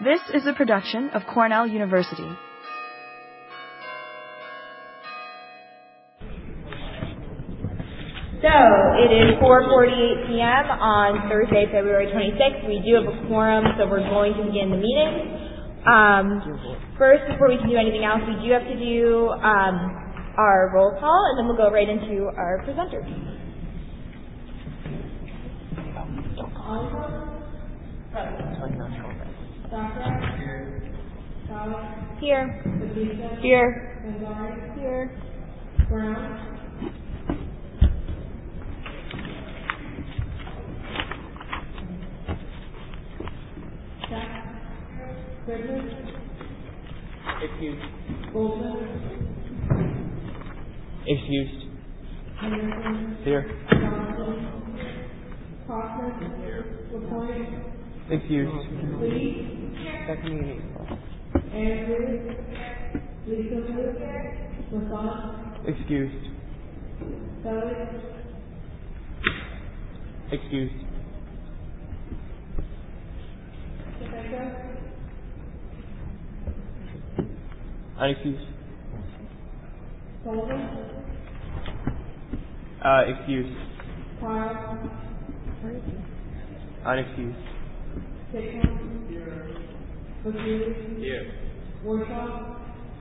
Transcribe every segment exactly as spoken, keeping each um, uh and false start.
This is a production of Cornell University. So, it is four forty-eight p.m. on Thursday, February twenty-sixth. We do have a quorum, so we're going to begin the meeting. Um, first, before we can do anything else, we do have to do um, our roll call, and then we'll go right into our presenters. Here. Here. Here. Brown. Excused. Golden. Excused. Anderson. Here. Johnson. Kaufman. Here. LaPointe. Excused. Lee. Second meeting. Andrews. Lisa Lewis. Masson. Excused. Kelly. Excused. Rebecca. Unexcused. Sullivan. Uh, excused. Kyle. Unexcused. Hickman. McCready. Here. Warshaw.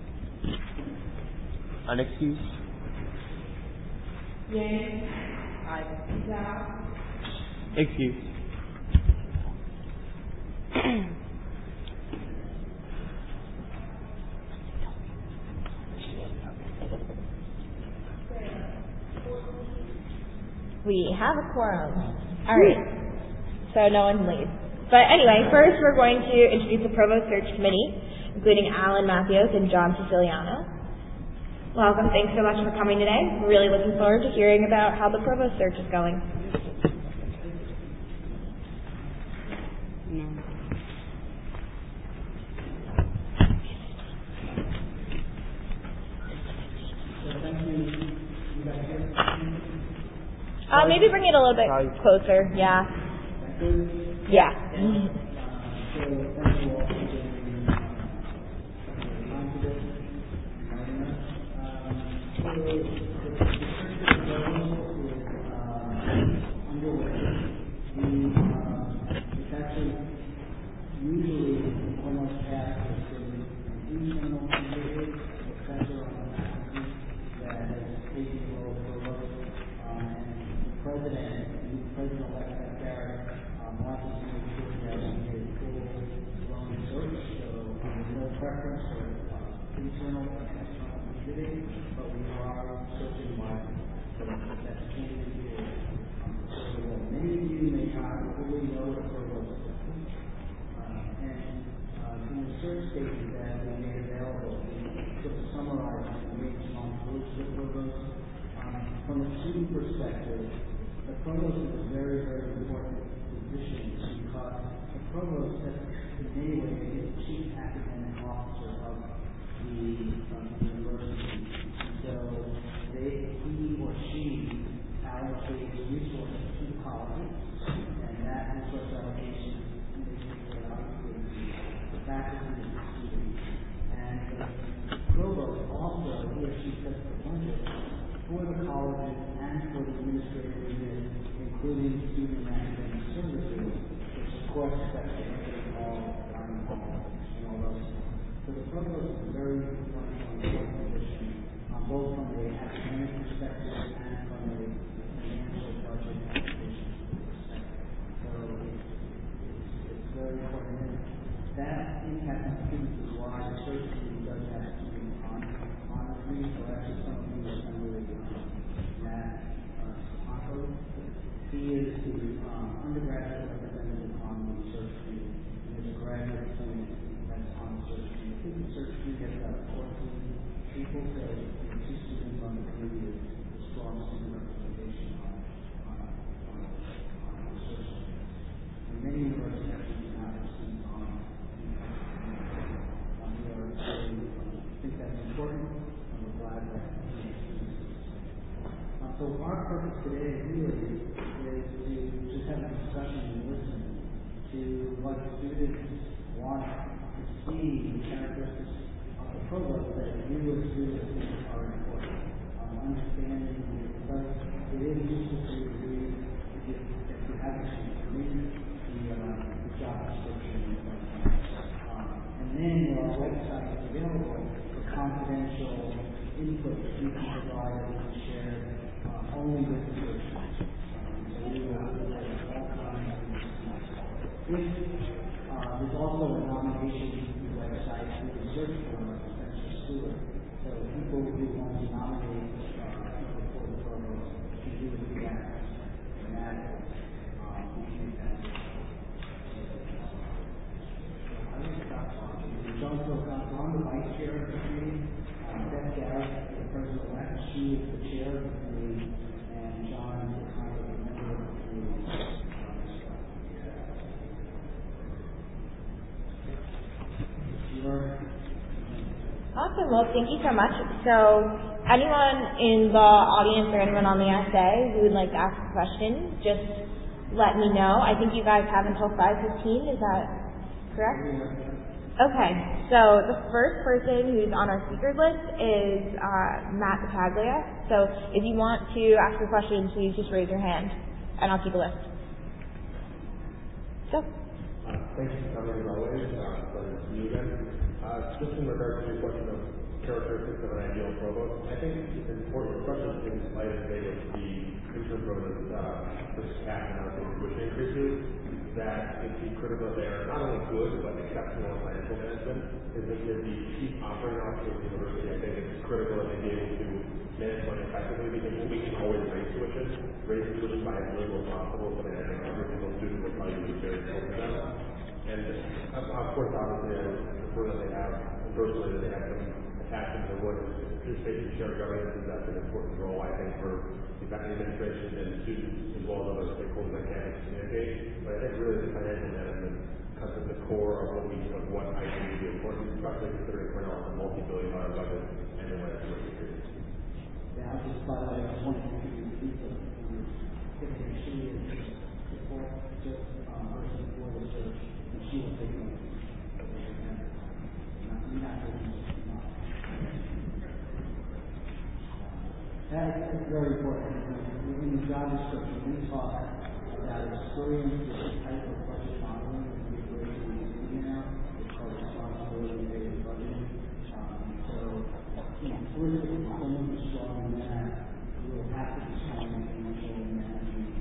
Unexcused. Yang. Zhao. Excused. We have a quorum. All right. So no one leaves. But anyway, first we're going to introduce the Provost Search Committee, including Alan Matthews and John Siciliano. Welcome. Thanks so much for coming today. We're really looking forward to hearing about how the Provost Search is going. Uh, maybe bring it a little bit closer. Yeah. Yeah. Mm-hmm. From a student perspective, the provost is a very, very important position because the provost, in many ways, is the chief academic officer of the um, university. So they, he or she allocates resources to the college, and that resource allocation makes it obviously the faculty and the students. And the provost also, he or she sets the budget for the colleges and for the administrative unit, including student and academic services, which of course affects the hall, dining hall, and all those things. So the provost is a very much important position, um, both from an academic perspective and from a financial budget allocation perspective. So it's, it's, it's very important. And that impact on students is why the search team does have student on monitoring. So actually some of you are familiar with Matt uh, Sapato. He is the um, undergraduate representative on the search team, and there's a graduate student that's on the search team. I think the search team has about fourteen people, so two students on the committee is a strong student representation on, on, on, on the search team. And many universities actually do not have students on the committee. Um, we are really, um, think that's important, and we're glad that um, so our purpose today really is to just have a discussion and listen to what students want to see the characteristics of the provost that you as students think are important. Um, understanding because it is useful for you to read if you, if you have a chance to read the, uh, the job description. Um, and then your website is available for confidential input that you can provide and you can share uh, only with the search. Um, so we will do that at all times. This, uh, there's also a nomination website through the search firm of Spencer Stewart. So people who want to nominate uh, people for the program can do it through that. And that, um, we think that. I think that's awesome. John Philcox, I'm the vice chair of the committee. Um, Beth Garrett, the president-elect, she is the chair of the committee, and John is kind of a member of the committee. Awesome. Well, thank you so much. So, anyone in the audience or anyone on the S A who would like to ask a question, just let me know. I think you guys have until five fifteen. Is that correct? Okay. So, the first person who's on our speakers list is uh, Matt Battaglia. So, if you want to ask a question, please just raise your hand, and I'll keep a list. So. Uh, thanks for coming as always. Uh, pleasure to see you again. Uh, just in regards to your question of characteristics of an ideal provost, I think it's important, especially in light of today with the interim provost uh, versus cap and other tuition increases, that it's critical that they are not only good but exceptional in financial management. Is that the chief operating officer of the university, I think it's critical that they be able to manage money effectively, because we can always raise tuition, raise tuition by as little as possible, but I think every single student will probably be very important to them. And of, of course, obviously, I would prefer that they have, personally, that they have some attachment to what participation in shared governance is. That's an important role, I think, for the administration and students as well as other stakeholders on campus to communicate. But I think really the financial management comes at the core of what we, of what I think would be important, especially considering Cornell has a multi-billion dollar budget and then when it's worth it. Yeah, I'll just highlight one of the pieces of the she is support just um, person for the search, and she will take notes. That is very important. In the job description, we talk about experience with the type of budget modeling that the university is doing now. It's called responsibility-based budgeting. Um, so, you know, first, if someone is strong in that, you will have to be strong in financial management.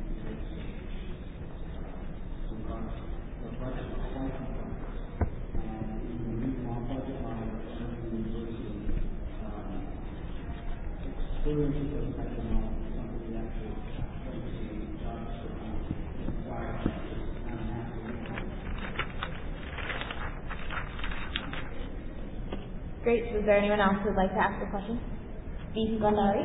So, the budget is quite complex. And when you read one budget model at the university, experience with those types of models is something we actually don't see in the job description. It requires not an absolute. Great. So is there anyone else who would like to ask a question? Steve Glenelly.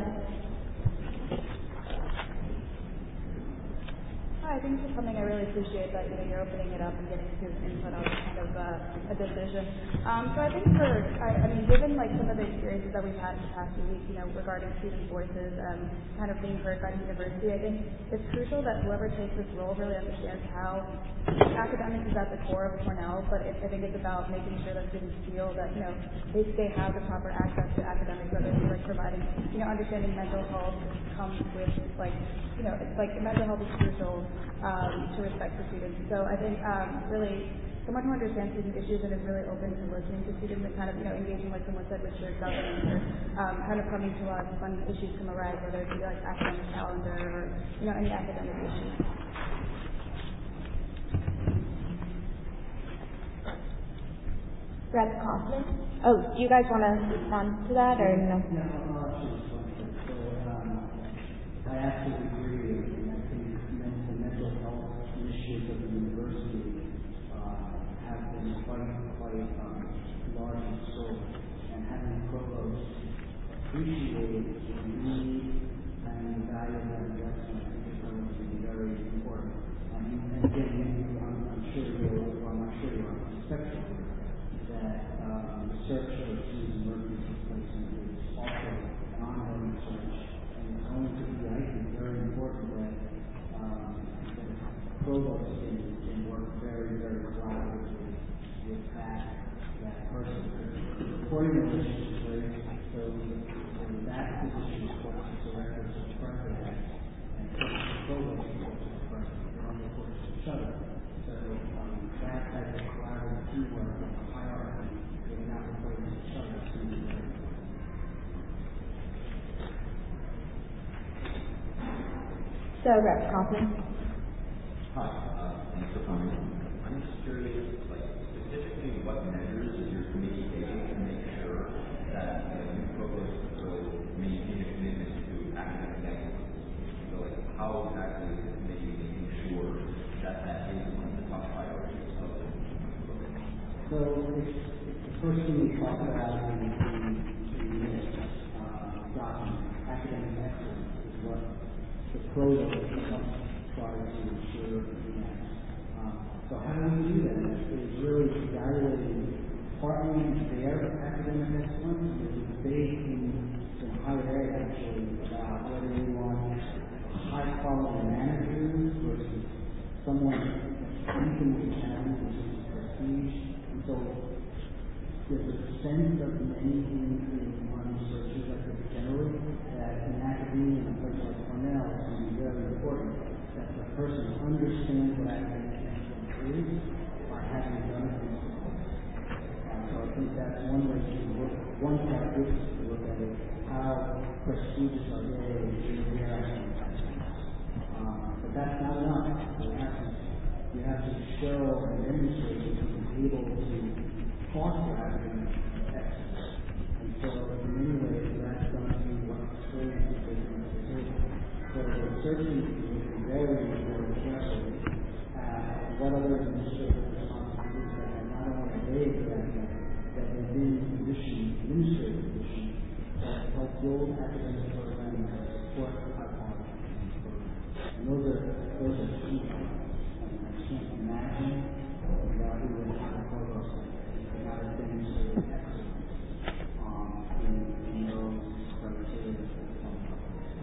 Hi, thanks for coming. I really appreciate that, you know, you're opening it up and getting student input on kind of uh, a decision. Um, so I think for, I, I mean, given like some of the experiences that we've had in the past few weeks, you know, regarding student voices and kind of being heard by the university, I think it's crucial that whoever takes this role really understands how academics is at the core of Cornell, but it, I think it's about making sure that students feel that, you know, they, they have the proper access to academics, whether it's like providing, you know, understanding mental health comes with like, you know, it's like mental health is crucial um, to respect for students. So I think um, really someone who understands student issues and is really open to listening to students and kind of, you know, engaging, like someone said, with shared governance or um, kind of coming to us when issues come arise, whether it be like academic calendar or, you know, any academic issues. Brett Kaufman. Oh, do you guys want to respond to that or no? No, I'll actually respond to it. So um, I absolutely agree. And I think the mental health initiatives of the university uh, have been quite, quite um, large in scope. And having the provost appreciate the need and the value of that investment, I think is going to be very important. Um, and again, you, I'm, I'm sure you're, well, I'm not sure you're on the spectrum that um, the search for Susan Murphy's replacement is also an ongoing search, and it's going to be, I think, very important that, um, that provost can, can work very, very collaboratively with supporting the relationship, so, so that position is focused directly to the president, and the provost is focused to the president, and on the focus to each other. So um, that type of collaborative teamwork and hierarchy, they're not reporting to each other, to the other. So, Representative Kaufman. Hi, uh, thanks for coming. I'm just curious, like, specifically what measures is your committee taking to make sure that the new provost will maintain a commitment to academic excellence? So, like, how exactly is the committee making sure that that is one of the top priorities of the program? So, it's, it's the first thing we talk about in the, in the uh, document. Academic excellence is what the program must try to ensure that. Um, so how do we do that? It's really evaluating partly their academic excellence. There's a debate in, in higher ed actually about whether we want high quality managers versus someone that's infinitely challenged, which is prestige. And so there's a sense of many in, in on researchers, I think generally, that in academia and a place like Cornell, it's going to be very important that the person understands what academic excellence is by having done it themselves. Uh, so I think that's one way to look, one characteristic to look at it, how prestigious are they in their academic excellence. Uh, but that's not enough. You have to, you have to show and demonstrate that you're able to foster academic excellence. And so in many ways, that's going to be what experience is going to take. So the searching is very, very carefully at what other administrative responsibilities they have, not only they have, that they've been in positions, administrative positions, that help build academic programs that support high quality programs. And those are, those are key. I mean, I can't imagine that we would have a program not a demonstrated excellence um, in, in those criteria that come up.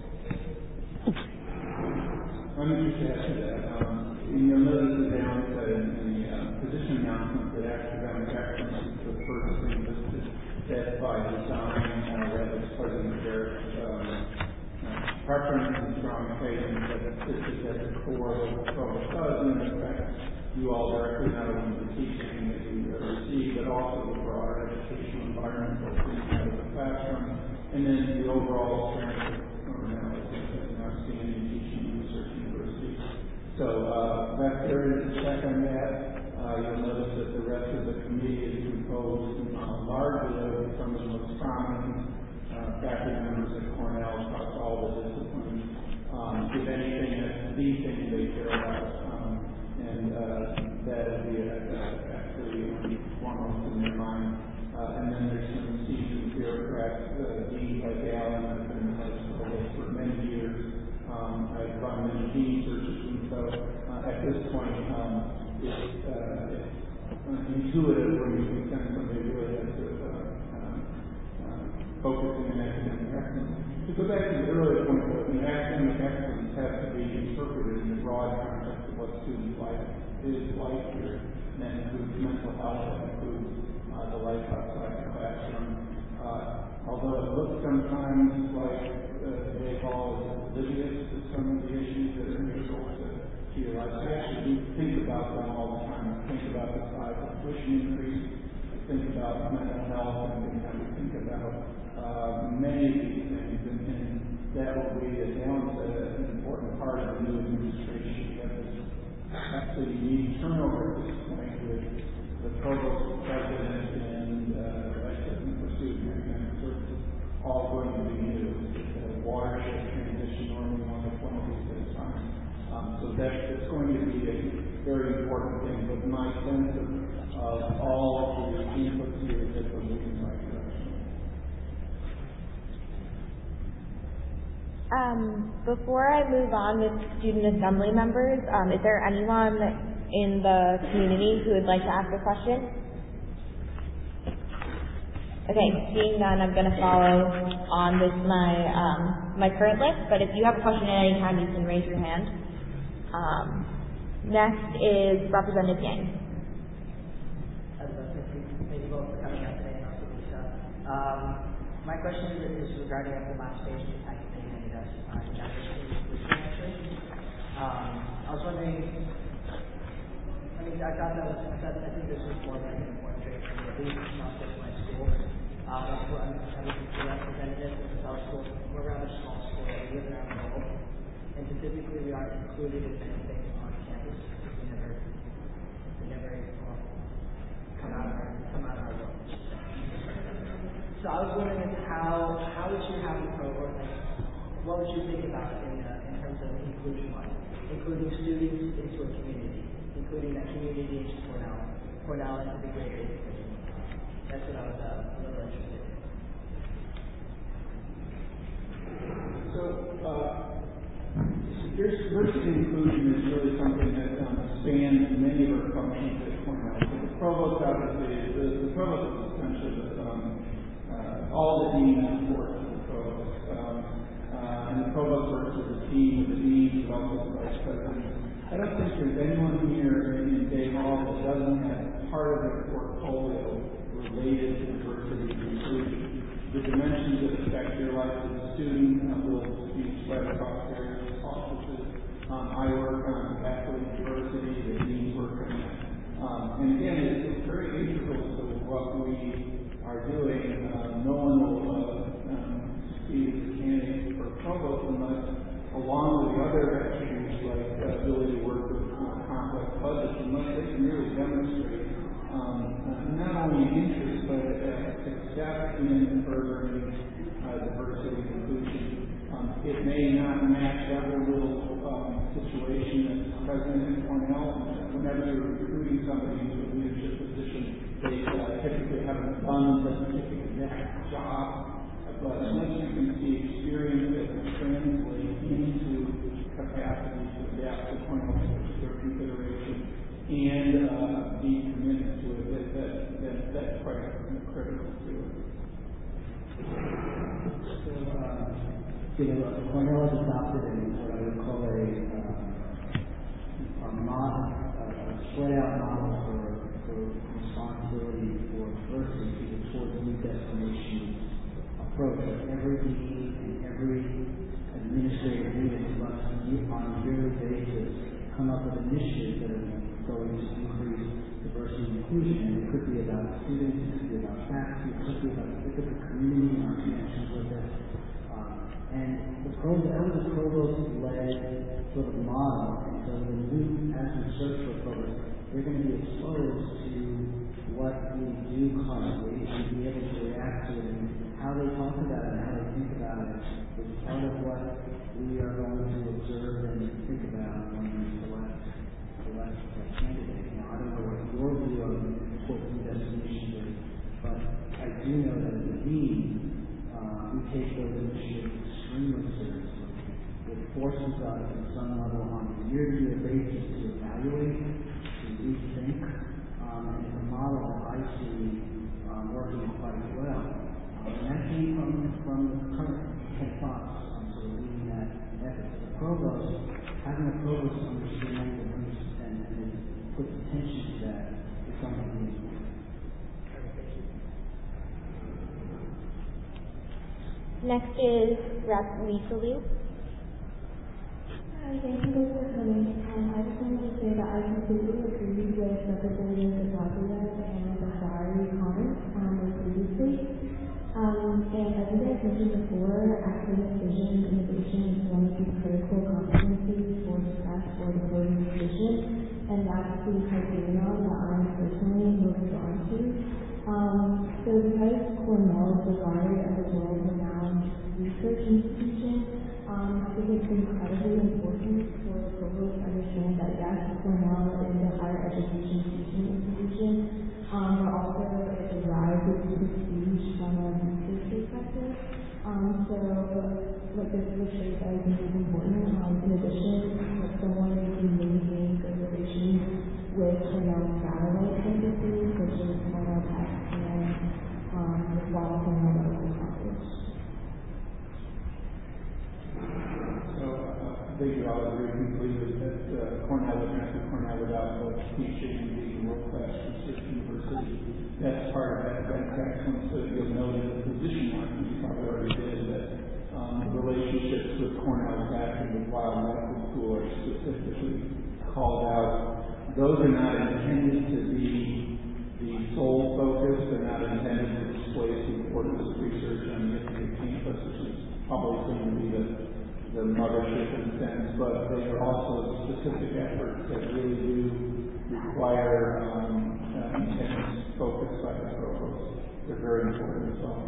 Let me just add to that. Um, you'll notice the downset in the uh, position announcement that academic excellence is the first thing listed. That's by design, uh, that was President Barrett's um, uh, preference and strong statement that this is at the core of what the program does, and in fact, you all directly not only the teaching that you uh, receive, but also the broader educational environment that comes out of the classroom, and then the overall strength of Cornell as an outstanding teaching and research university. So uh, that's there is a check on that. Uh, you'll notice that the rest of the committee is composed uh, largely of some of the most prominent uh, faculty members at Cornell across all the disciplines. Um, if anything, that's the thing they care about. Um, and uh, that is the uh, actually foremost in their mind. Uh, and then there's some seasoned bureaucrats, uh, deans like Alan, I've been in place for many years. Um, I've run many dean searches, and so uh, at this point, um, it's, uh, it's intuitive when you can send somebody really has to uh, uh, uh, focusing on academic excellence. To go back to the earlier point, though, the academic excellence has to be interpreted in the broad context of what student life is like here. And that includes mental health, that includes uh, the life outside the classroom. Uh, although it looks sometimes like uh, they fall oblivious to some of the issues that are integral to, to your life, I actually do think about them all the time. I think about the size of tuition increase, I think about mental health, and I think about uh, many of these things, and, and that will be, as Alan said, an important part of the new administration. That is actually unique turnover at this point with the provost, president, and uh, vice president for student academic services all going to be new. It's a watershed transition, normally one of one of these at a time. Um, so that, that's going to be a very important thing. But my sense of, of all of the inputs here is that we're moving in the right direction. Um, before I move on with student assembly members, um, is there anyone in the community who would like to ask a question? Okay, seeing none, I'm going to follow on with my um, my current list. But if you have a question at any time, you can raise your hand. Um, next is Representative Yang. I'd like to thank you both for coming out today and also Lisa. Um, my question is, is regarding the last page of the packet that you handed us on diversity. Um, I was wondering, I mean, I thought that was, I thought, I think this was more like an important trait for me, at least not just my school. Um, that's what I'm, I'm looking for representative because our school, we're a rather small school, we live around the world, and so typically we aren't included in many things on campus. We never, we never well, come out of our, come out of our world. So I was wondering how, how would you have a program, like, what would you think about in, uh, in terms of inclusion-wise? Including students into a community, including that community into Cornell, Cornell into the greater education. That's what I was uh, a little interested in. So, uh, diversity and inclusion is really something that um, spans many of our functions at Cornell. So the provost, obviously, the, the provost is essentially the, um, uh, all the dean reports to the provost. Um, uh, and the provost works with a team with the dean, but also the vice president. I don't think there's anyone here in Day Hall that doesn't have part of their portfolio related to diversity and inclusion. The dimensions that affect your life as a student uh, will be spread across various offices. Um, I work on faculty diversity, the deans work on that. Um, and again, it's, it's very integral to what we are doing. Uh, no one will uh, um, succeed as a candidate for provost unless, along with the other attributes like uh, ability to work with uh, complex budgets, unless they can really demonstrate um, uh, not only interest but uh, success in furthering uh, diversity and inclusion. Um, it may not match every little um, situation that's present in Cornell. Whenever you're recruiting somebody into a leadership position, they uh, typically haven't done the specific exact job. But unless you can see experience that will translate into capacity to adapt to Cornell's particular consideration and uh, be committed to it, that, that, that, that's quite critical to it. So, uh, you know, Cornell has adopted a, what I would call a, uh, a model, uh, a spread out model for, for responsibility for diversity towards new destination approach. That every dean and every administrative meeting must, on a yearly basis, come up with initiatives that are going to increase diversity and inclusion. And it could be about students, it could be about faculty, it could be about the community and our connections with it. Uh, and the provost, that was a provost-led sort of model. And so when we, as we search for provost, we're going to be exposed to what we do currently and be able to react to it. And how they talk about it and how they think about it is part of what we are going to observe and think about when we select, select a candidate. Now, I don't know what your view of towards new destinations is, but I do know that as a dean, uh, we take those initiatives extremely seriously. It forces us at some level on a year-to-year basis to evaluate, to rethink, um, and it's a model that I see um, working quite well. Um, and that came from, from the current Ken Fox, um, sort of leading that effort. The provost, having a provost understand and, and, and put attention to that is something we need. Next is Rep. Lisa Liu. Hi, thank you both for coming. Um, I just wanted to say that I completely agree with Representative DePazia and Bashari's comments um, previously. Um, and as you guys mentioned before, academic vision and innovation is one of the critical competencies for success for the voting position, and that's the criterion that I'm personally most drawn to. Um, so because Cornell is regarded as a world-renowned research institution, um, I think it's incredibly important for provost to understand that yes, Cornell is a higher education teaching institution, um, but also it derives its prestige from a research perspective. Um, so, like this is a trait that I think is important. Um, in addition, like someone who can maintain good relations with Cornell satellite campuses, such as Cornell Tech and um, Waddell Cornell Medical College. So uh, I think we all agree completely that uh, Cornell would not be Cornell without both teaching and being a world-class research university. that's part of academic excellence. So you'll note in the position marking, you probably already did, that um, relationships with Cornell Tech and with Weill Medical School are specifically called out. Those are not intended to be the sole focus. They're not intended to displace the importance of research on the campus, which is probably going to be the, the mothership in a sense, but they are also specific efforts that really do require um, uh, intense focus by the provost. They're very important as well.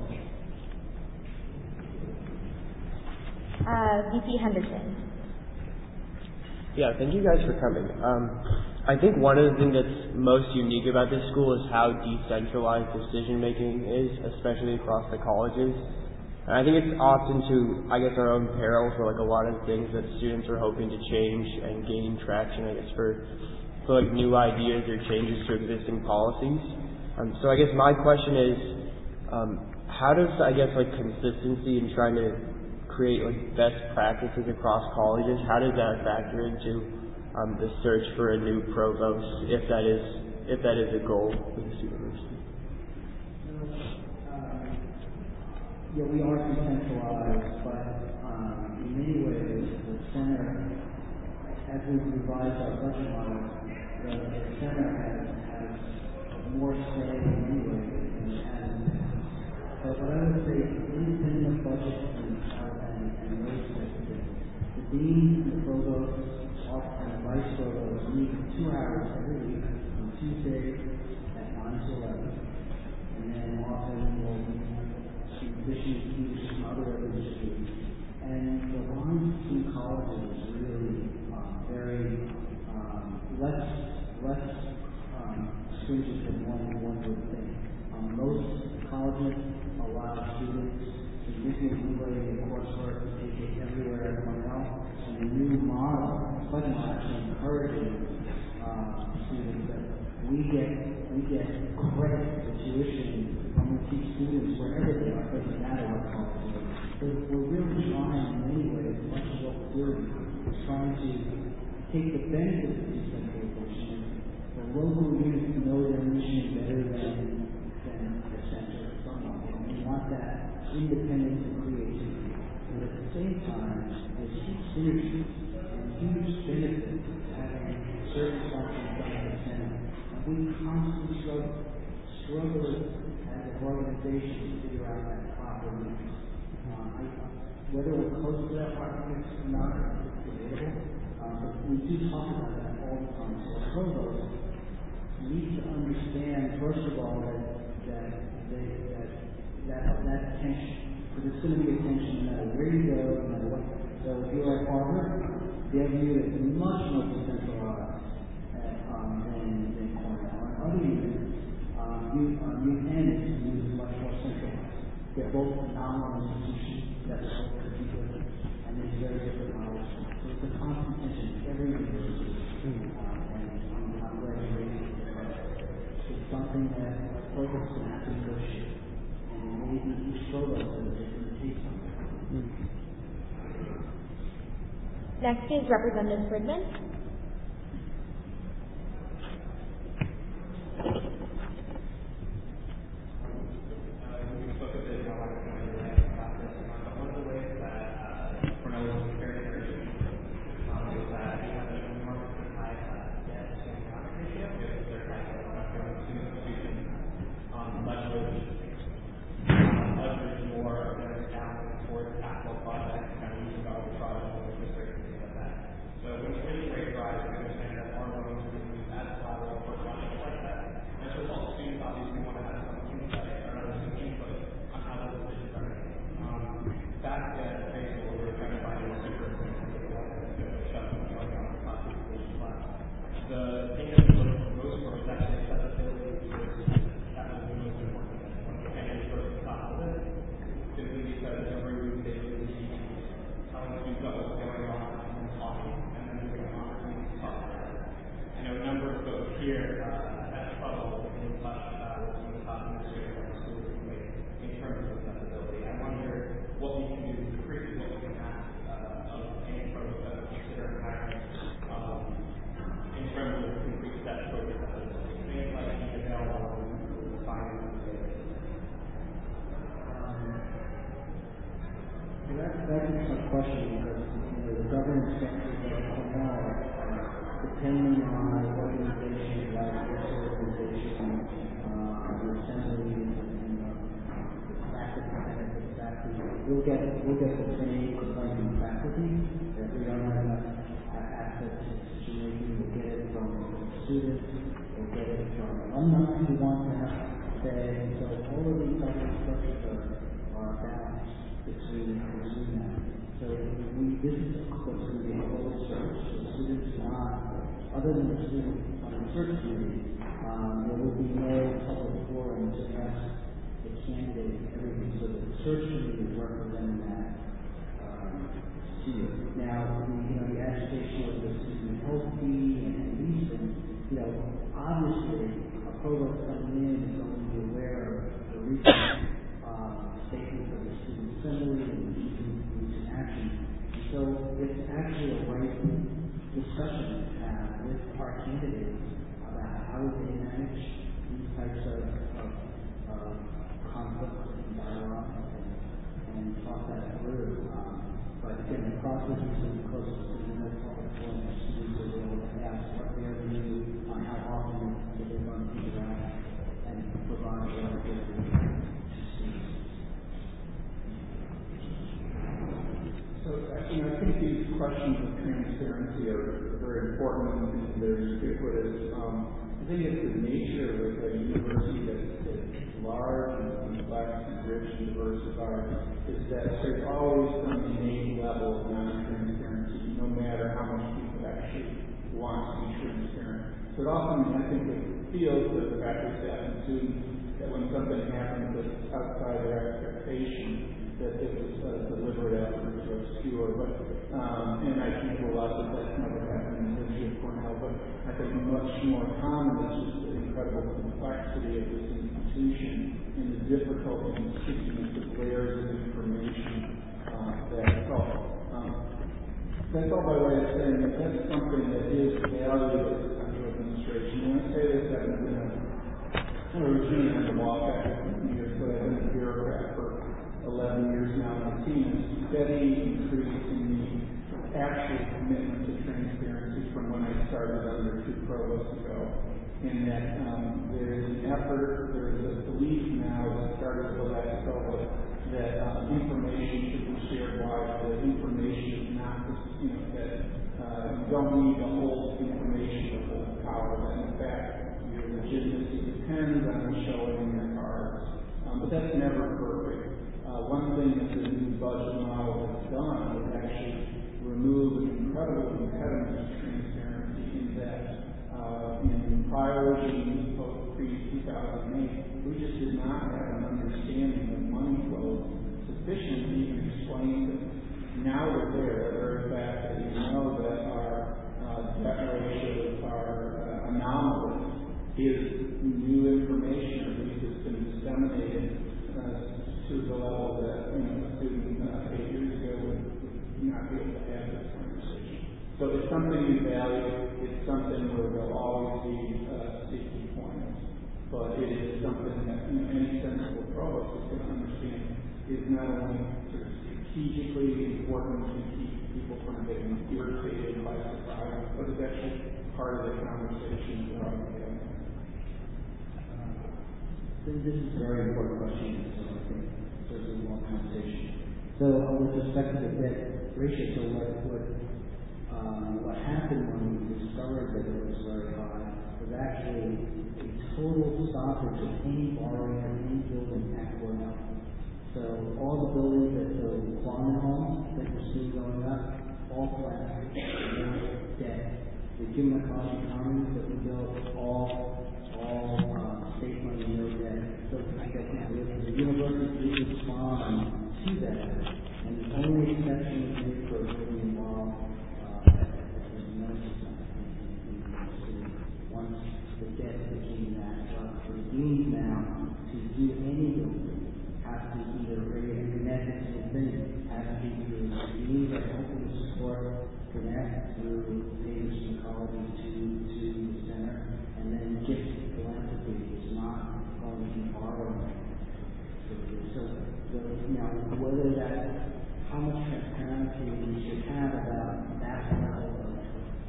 Uh, V P Henderson. Yeah, thank you guys for coming. Um, I think one of the things that's most unique about this school is how decentralized decision making is, especially across the colleges. And I think it's often to, I guess, our own peril for like a lot of things that students are hoping to change and gain traction, I guess, for, for like new ideas or changes to existing policies. Um, so I guess my question is, um, how does, I guess, like consistency in trying to create like best practices across colleges, how does that factor into um, the search for a new provost, if that is if that is a goal for this university? Um, yeah, we are decentralized, but um, in many ways, the center, as we've revised our budget model, the, the center has, has more say in many ways than it has in this. So what I would say, independent of budget and, and, and those types of things, the dean and the provost and the vice provost meet two hours every week on Tuesdays at nine to eleven. And then often we'll meet in addition to leadership and other issues. And the line between colleges is really um, very um, less less um, stringent than one, one would think. Um, most colleges allow students significant leeway in coursework to take it everywhere at Cornell. And the new model, budget model, actually encourages uh, students that we get we get credit for tuition when we teach students wherever they are. It doesn't matter what college they are. So we're really trying in many ways, much of what we're doing, is trying to take the benefits of decentralization. The local units know their mission better than than the center or someone. And we want that independence and creativity. But at the same time, there's huge synergies and huge benefits to having certain functions done in the center. And we constantly struggle, struggle as an organization to figure out that proper mix. Uh, I, whether we're close to that proper mix or not, it's debatable. Uh, but we do talk about that all the time. So a provost needs to understand, first of all, that that they, that that that tension, because it's going to be a tension no matter where you go, no matter what. So if you're at Harvard, they'll view it as much more decentralized uh, um, than than Cornell. And other units, um, U um, U Penn is viewed as much more centralized. They're both phenomenal institutions that will both compete with it, and there's very different models. So it's a constant tension in every university, uh, and I'm, I'm glad you raised it. It's something that provosts can have to negotiate, and maybe each provost has a different take on it. Next is Representative Fridman. So when you really break that's a tough question because, you know, the government structures that come out are depending on organizations like this organization, uh, the assembly, and uh, the faculty, and the faculty. We'll get, we'll get the same from faculty. If we don't have enough access to decision-making, we'll get it from students, we'll get it from alumni who want to have say. So all of these government structures are, are balanced between, between that. So we, this is what's going to be a whole search. So students not, other than the student on the search committee, um, there will be no public forum to ask the candidate everything. So the search committee is representing that um, here. Now, the, you know, the agitation of the student health fee and, and these things, you know, obviously a provost coming in is going to be aware of the recent uh, statements of the student assembly and the recent action. So it's actually a right discussion to have with our candidates about how they manage these types of, of uh, conflicts and dialogue and, and talk that through. Um, but again, the process is to be close to the no public forum. Students will be able to ask what their view on how often they're going to interact and provide whatever to students. So, you know, I think these questions of transparency are very important and they're ubiquitous. Um, I think it's the nature of a university that's, that's large and complex and rich and diversified is that there's always some innate level of non-transparency, no matter how much people actually want to be transparent. So it often, I think, it feels to the faculty, staff, and students that when something happens that's outside their expectation, that it was a deliberate effort to obscure. But, um, and I can't rule out that that's never happened in the history of Cornell, but I think much more common is just the incredible complexity of this institution and the difficulty in sticking with the layers of information uh, that's all. Um, that's all by way of saying that that's something that is valued at the central administration. When I say this, I've been a, I'm originally on the law faculty years, but I've been a bureaucrat for eleven years now, and I've seen a steady increase in the actual commitment to transparency from when I started under two provosts ago. In that um, there's an effort, there's a belief now that started with the last provost that uh, information should be shared widely, that information is not just, you know, that uh, you don't need to hold information to hold power, that in fact your legitimacy depends on showing your cards. Um, but that's never perfect. Uh, one thing that the new budget model has done is actually remove an incredible impediment to transparency in that uh, in prior regimes post pre two thousand eight, we just did not have an understanding of money flows sufficient to even explain things. Now that they're the very fact that we know that our uh, debt ratios are uh, anomalous is new information, at least it's been disseminated uh, to the level that, you know, a student uh, eight years ago would, would not be able to have this conversation. So it's something we value. It's something where there'll always be uh, sticking points. But it is something that, you know, any sensible provost is going to understand is not only sort of strategically important to keep people from getting irritated by surprise, but it's actually part of the conversation that we're all having. This is a very important question, so I think there's a long conversation. So uh, with respect to the debt ratio, so what what, um, what happened when we discovered that it was very high was actually a total stoppage of any borrowing or any building at Cornell. So all the buildings that the requirement homes that we're seeing going up, all collapsed, no debt. The Jim McCarthy Commons that we built, all all uh, state money, no debt. So the university did respond to that, and the only exception was made for a building involved uh, at the university. Once the debt became that, uh, for the deans now to do anything has to either raise connected to the thing, has to be through the deans that hoping to support connect through payments from colleges to to the center, and then give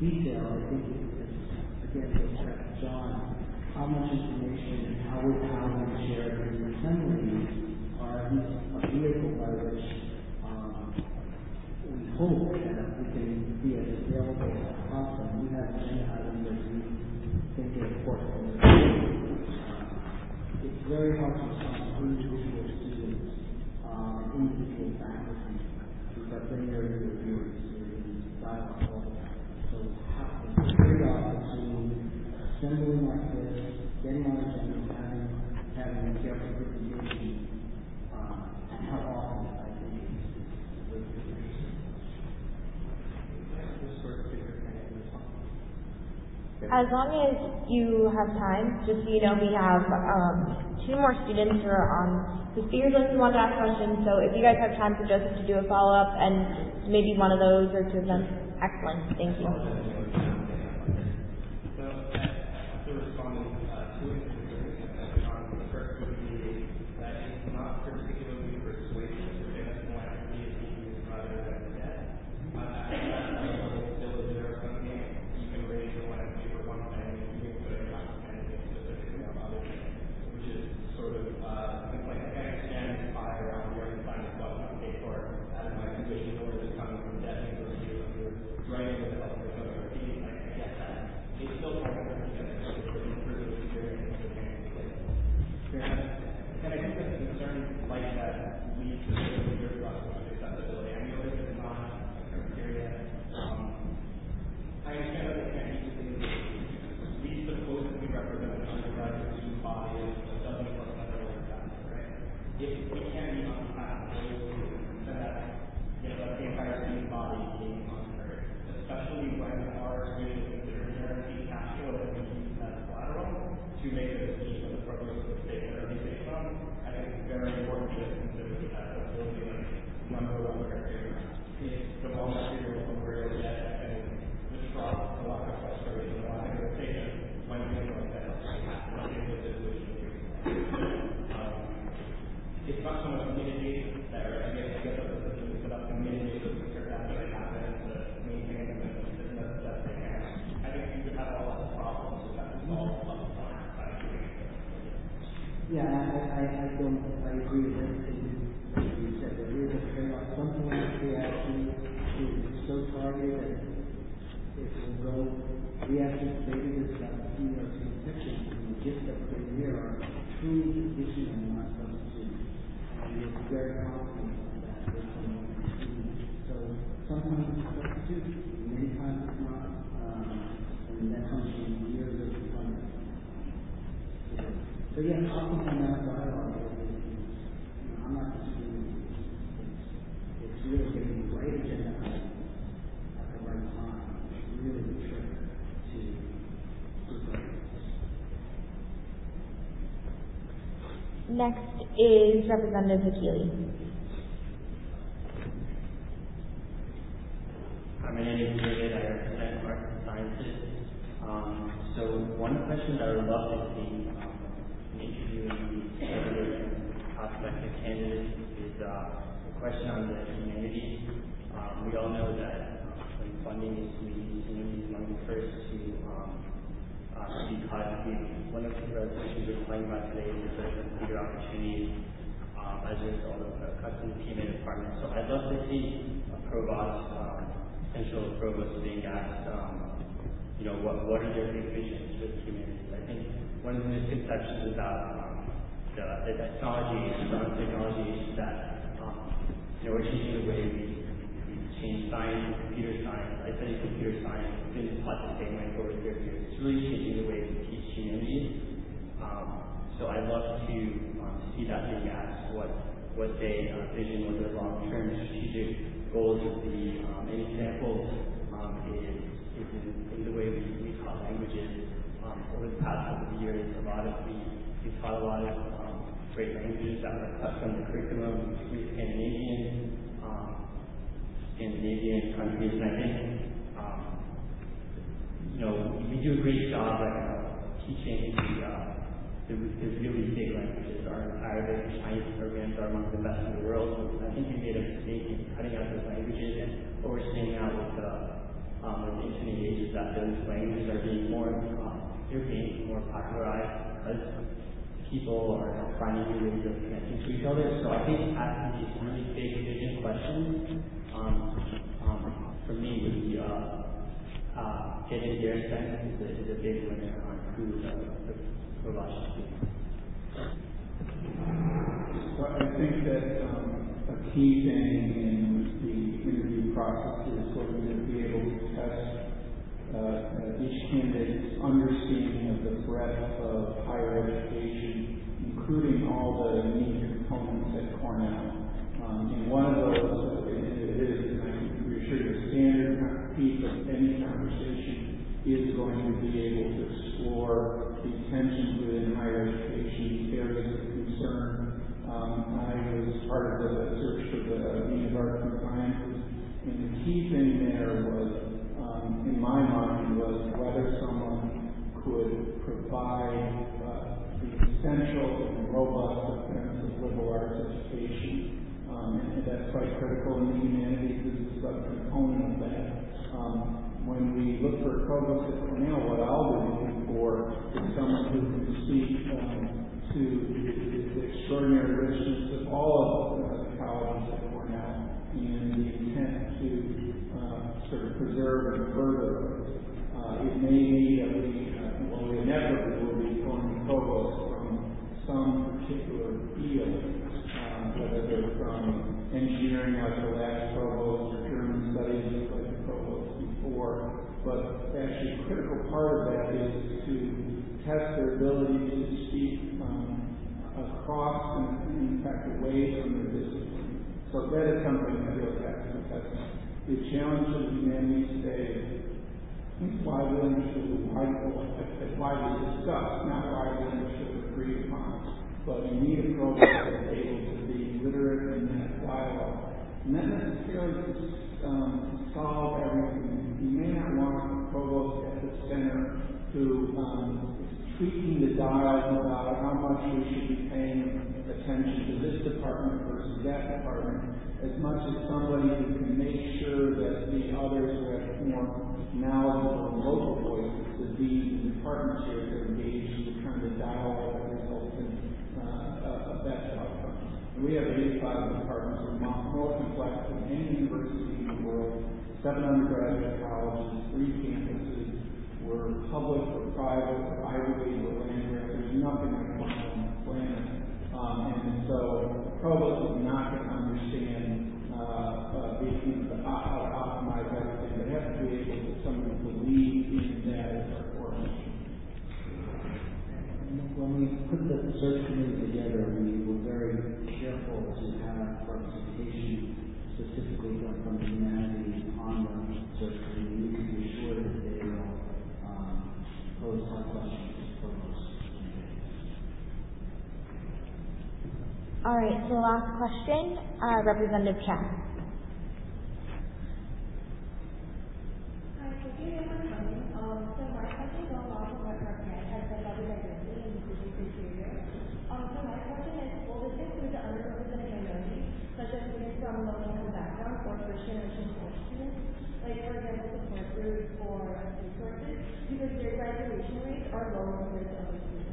detail, I think it is, again, goes back to John, how much information and how we how we share it in the assembly are these a vehicle by which um, we hope that we can be as available as possible. We have agenda items that we think are important. Uh, it's very hard to respond to individual students um, and individual faculty because then they're in reviewers, they're in dialogue all the time. So how, it's a trade-off between assembling like this, getting on agendas, having having a careful presentation, um, and how often I think it's really interesting. As long as you have time, just so you know, we have um, two more students who are on the speakers list who want to ask questions. So if you guys have time for Joseph to do a follow-up and maybe one of those or two of them, excellent. Thank you. So, after responding uh, to it, the first would be that it's not particularly persuasive to say that philanthropy is being used rather than debt. Uh, at that level, still a zero sum game. You can raise philanthropy for one thing, and you can put it on spending specifically on other things, which is sort of uh, things like I can understand this fire around here and find this button on paid for as my tuition board is coming from debt university when you're writing with the help of another team. Like, I get that. It's still kind of and I think that the concern like that leads to the weird process of accessibility. I know this is not a criteria. Um, I understand that they can't easily lead supposedly represent an undergraduate student body of a dozen plus federal staff, right? If we can't be on behalf of those students, then that's, you know, that's the entire student body being unheard, especially when our tuition is considered guaranteed cash flow that we use as collateral to make a decision of the program of the state that are based on. I think it's very important to consider the accessibility of number one criteria. If the raw material of where you're at and disrupt a lot of frustration, a lot of irritation when things like that happen in the situation. Um, it's not so much mitigation there. I guess I guess the system is set up to mitigate those concerns after they happen to maintain them as best they can. I think you could have all of the problems with that solved up front. Yeah, I, I, I don't, I agree with everything you said. There is a trade-off. Some philanthropy actually is so targeted that it will go, we actually stated this about the New York City section, the gifts that we're getting here are truly additional, not substitute. And we're very confident that there's some So sometimes it's substitute, many times it's not, um, and that comes from years of funding. So yeah, talking from that dialogue, is, you know, I'm not disagreeing. It's, it's really getting the right agenda item at the right time. It's really the trick to good governance. Next is Representative Hakili. Hi, my name is David. I represent Arts and Sciences. Um, so one question that I would love to see um, interviewing the graduation prospective candidates is uh, a question on the humanities. Um, we all know that uh, when funding is squeezed, humanities is among the first to um, uh, to be cut. We, one of the resolutions we're talking about today is the bigger opportunities um, as a result of the cuts in the P M A department. So I'd love to see a provost, um, potential provost being asked, um, you know, what what are their big visions for the humanities? I think one of the misconceptions about um, the, the technology, the technology is that um, you know, we're changing the way we, we change science, computer science. I study computer science. It's been taught the same way for over thirty years. It's really changing the way we teach humanities. Um, so I'd love to um, see that being asked, what what they uh, vision, what their long-term strategic goals would be. Um, an example um, is, is in, in the way we, we taught languages. Um, over the past couple of years, a lot of we we taught a lot of um, great languages that were cut from the curriculum, particularly Scandinavian, um, Scandinavian countries, and I think um, you know we do a great job at uh, teaching the, uh, the the really big languages. Our Arabic and Chinese programs are among the best in the world. I think we made a mistake in cutting out those languages, and what we're seeing now with the um, with the internet age is that those languages are being more, um, they're being more popularized because people are finding new ways of connecting to each other. So I think asking these really big vision questions, um, um, for me would be, uh, uh, getting their sense is a, is a big winner on who the, the provider should be. Well, I think that um, a key thing in the interview process is going to be able to test uh, each candidate's understanding of the breadth of higher education, including all the unique components at Cornell. Um, and one of those, it, it is, and I can reassure you, the standard piece of any conversation is going to be able to explore the tensions within higher education, areas of concern. Um, I was part of the search for the Dean of Arts and Sciences, and the key thing there was, um, in my mind, was whether someone could provide uh, the essential and robust defense of liberal arts education. Um, and that's quite critical in the humanities. This is a component of that. Um, when we look for a provost at Cornell, what I'll be looking for is someone who can speak um, to the extraordinary richness of all of uh, the colleges at Cornell and the intent to uh, sort of preserve and further those. Uh, it may be that we, uh, well, we inevitably will be pulling provosts from some particular field, uh, whether they're from engineering like the last provost or German studies like the provost before. But actually a critical part of that is to test their ability to speak um, across and, in fact, away from their discipline. So that is something that really has to be tested. The challenge of humanities today is widely understood, widely discussed, not widely understood or agreed upon. But you need a program that is able to be literate in that dialogue. And not necessarily um, solve everything. You may not want a provost at the center who um, tweaking the dials about how much we should be paying attention to this department versus that department, as much as somebody who can make sure that the others who have more knowledgeable local voices, the deans and department chairs, are engaged in kind of dialogue that results in uh, a best outcome. We have eighty-five departments, we're more complex than any university in the world, seven undergraduate colleges, three campuses. We're public, we're private, we're Ivy League, we're land grant. There's nothing like Cornell on the planet. Um, and so the provost is not going to understand uh, uh, the, you know, the, how to optimize everything. They have to be able to someone to lead in that as our core mission. When we put the search committee together, we were very careful to have representation specifically from, from the humanities on the search committee. We can be sure that they will pose tough questions for us. All right, so last question, uh, Representative Chan. Hi, thank you very much for coming. Um, so my question is along with what Marquette has said about the diversity and inclusion criteria. Um, so my question is, will this include the underrepresented minorities, such as students from low-income backgrounds or first-generation college students, like for example support groups or resources, because their graduation rates are lower compared to other students?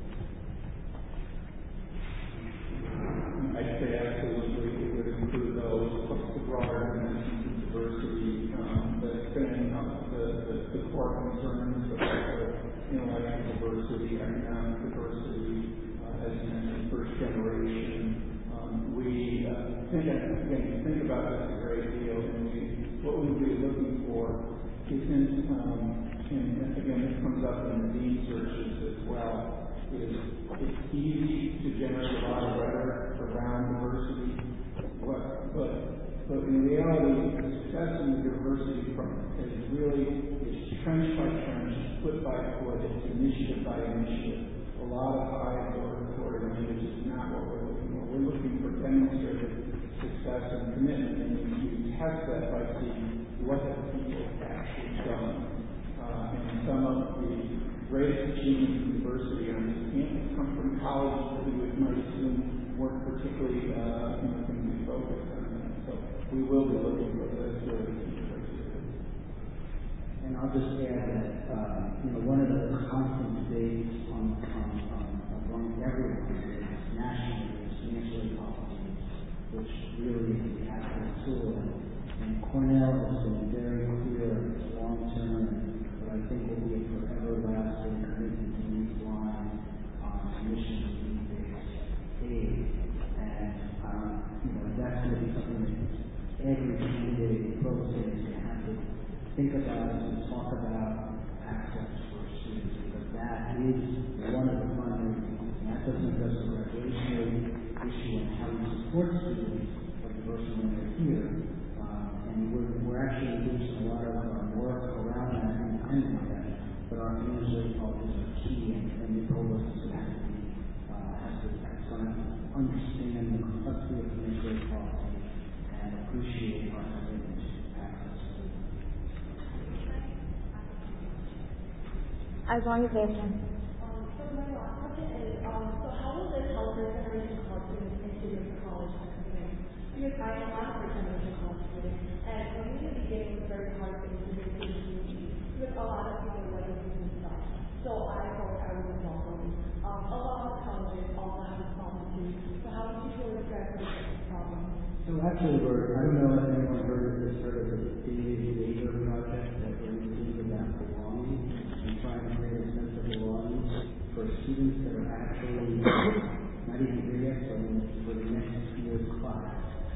I'd say absolutely it would include those, plus the broader dimensions of diversity um, that span up the, the, the core concerns of the intellectual diversity, economic diversity, uh, as you mentioned, first generation. Um, we uh, think, again, think about this a great deal, and we, what we would be looking for isn't, um, and again, this comes up in the dean searches as well, is it's easy to generate a lot of rhetoric around diversity, what, but but in reality, success in the diversity front is really it's trench by trench, foot by foot, it's initiative by initiative. A lot of high oratory language is not what we're looking for. We're looking for demonstrated success and commitment, and you test that by seeing what have people actually done. Uh, and some of the greatest achievements in diversity on this campus come from colleges that we might assume weren't particularly uh, you know, going to be focused on that. So we will be looking for those sort of key criteria. and I'll just add that, uh, you know, one of the constant debates on, on, on among everyone is nationally is financial aid policy, which really is the actual tool. And Cornell has been very clear long term, but I think will be a forever lasting commitment to these lines on mission based aid. And um, you know, that's going to be something that every candidate provost is going to have to think about and talk about access for students, because that is one of the primary things. And that doesn't address the graduation issue and how we support students of diversity when they're here. Uh, and we're, we're actually engaged in a lot of uh, work around that independent of that. But our financial aid policies are key, and, and the provost is going to have to be, uh, has to, has to understand the complexity of financial aid policy and appreciate our commitment to access to it. As long as they have time. Um, so my last question is, um, so how will this help first generation college students into your college experience? Because I am not a first generation college student, and for me in the beginning it was very hard for me to get into the community with a lot of people like this and stuff. So I felt I was welcome. Um, a lot of colleges also have this problem too. So how do you feel like you guys are this problem? So actually, we're, I don't know if anyone heard of this, heard of the David Bader project that we're doing about belonging and trying to create a sense of belonging for students that are actually not even here yet, so for the next year's class.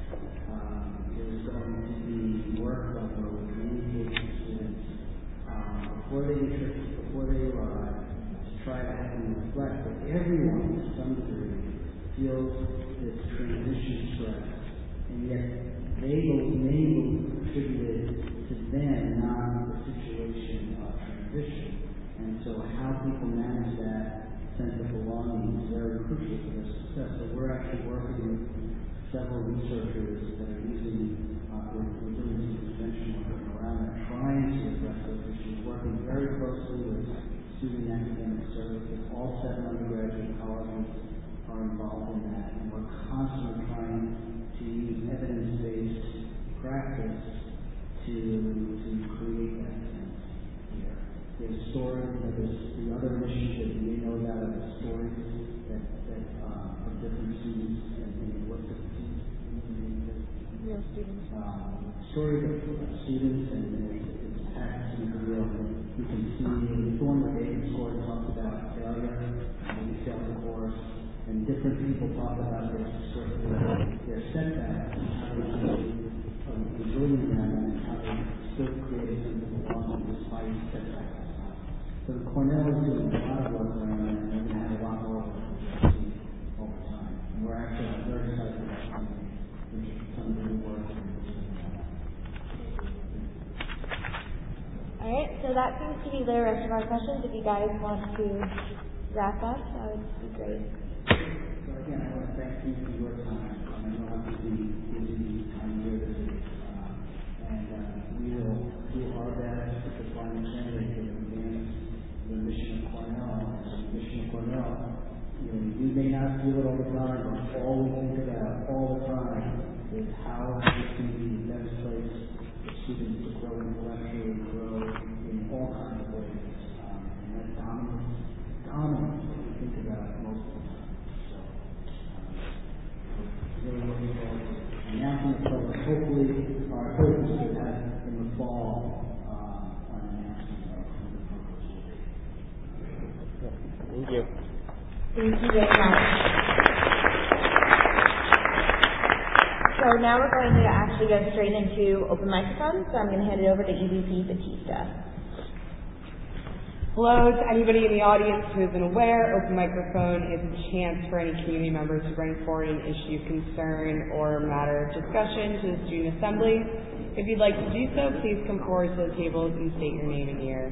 Um, there's going to be work done where we communicate with students um, before they before they arrive to try to have them reflect that everyone to some degree feels this transition stress. And yet they will may attributed to them, not the situation of transition. And so how people manage that sense of belonging is very crucial for their success. So we're actually working with several researchers that are using, uh, we're, we're doing some intervention work around that, trying to address those issues, working very closely with student academic services. All seven undergraduate colleges are involved in that, and we're constantly trying to use evidence-based practice to to create that sense here. There's stories, you know, there's the other issues that you may know about are the stories that, that uh, of different students and, and what the students, Real students. um, stories of students and it's text and real. You can see the Thorn Brigade story talks about failure, and we failed the course. And different people talk about their sort of their setbacks and how they keep um, enjoying them and how they still create a sense of belonging despite setbacks. So Cornell is doing a lot of work around that, and we're going to have a lot more work over time. And we're actually very excited about some of the, some of the new work. All right, so that seems to be the rest of our questions. If you guys want to wrap up, that would be great. So again, I want to thank you for your time. I know how busy busy time here this is, uh, and uh, we will do our best to find a candidate to advance the mission of Cornell. And the mission of Cornell, you know, we may not feel it all the time, but all we think about all the time is how this can be the best place for students to grow intellectually, grow in all kinds of ways, um, and that dominates dominates what we think about most of the time. Really looking forward to announcing the program. Hopefully, our hope is to have in the fall uh, an announcement of who the program will be. Thank you. Thank you very much. So now we're going to actually go straight into open microphones. So I'm going to hand it over to E V P Batista. Hello to anybody in the audience who isn't aware. Open microphone is a chance for any community members to bring forward an issue, concern, or matter of discussion to the student assembly. If you'd like to do so, please come forward to the tables and state your name and year.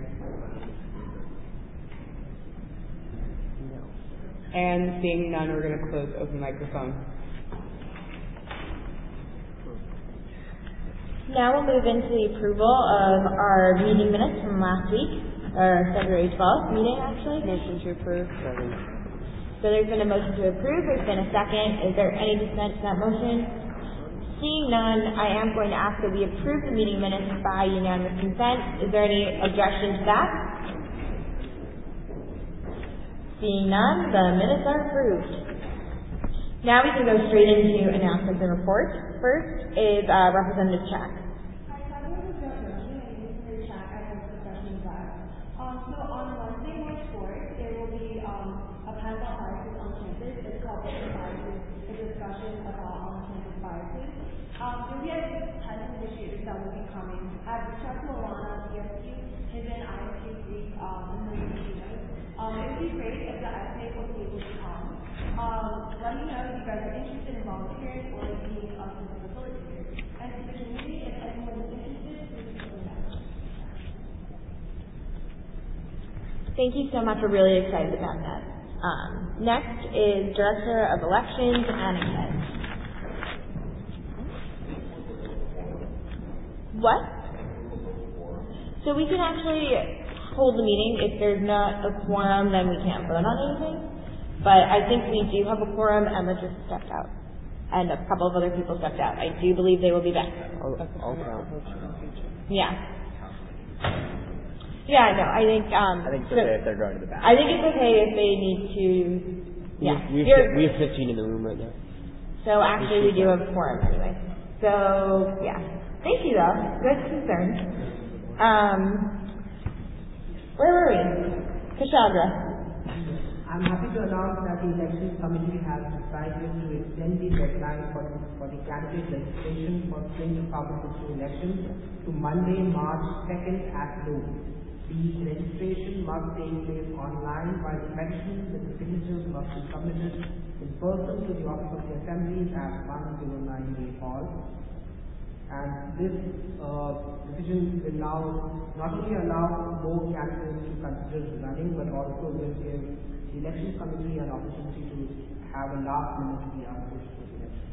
And seeing none, we're going to close open microphone. Now we'll move into the approval of our meeting minutes from last week. Or February twelfth meeting, actually. Motion to approve. Second. So there's been a motion to approve. There's been a second. Is there any dissent to that motion? Seeing none, I am going to ask that we approve the meeting minutes by unanimous consent. Is there any objection to that? Seeing none, the minutes are approved. Now we can go straight into announcements and reports. First is uh, Representative Check. Um, so on Wednesday, March fourth, there will be um, a panel of biases on campus. It's called Open Biases, a discussion about on-campus biases. Um, so we have ten initiatives that will be coming. I've reached out to Alana, C S U, Hidden, I S U, Greek, um, and the Latinos. Um, it would be great if the S A was able to come. Um, let me know if you guys are interested in volunteering or being a facilitator. And to the community, if anyone is interested, please let me know. Thank you so much. We're really excited about that. Um, next is Director of Elections, Anakin. What? So we can actually hold the meeting. If there's not a quorum, then we can't vote on anything. But I think we do have a quorum. Emma just stepped out. And a couple of other people stepped out. I do believe they will be back. I'll, I'll count. Yeah. Yeah, no, I think, um... I think it's so, okay if they're going to the bathroom. I think it's okay if they need to... Yeah. We have, we have fifteen in the room right now. So actually we do have a quorum anyway. So, yeah. Thank you, though. Good concern. Um, where were we? Kashandra. I'm happy to announce that the Elections Committee has decided to extend the deadline for the, for the candidate registration for spring two thousand sixteen elections to Monday, March second at noon. The registration must take place online, while the petitions with the signatures must be submitted in person to the Office of the Assembly at one oh nine A Hall. And this uh, decision will now not only allow more candidates to consider running, but also will give the Elections Committee an opportunity to have a last minute P R push for the election.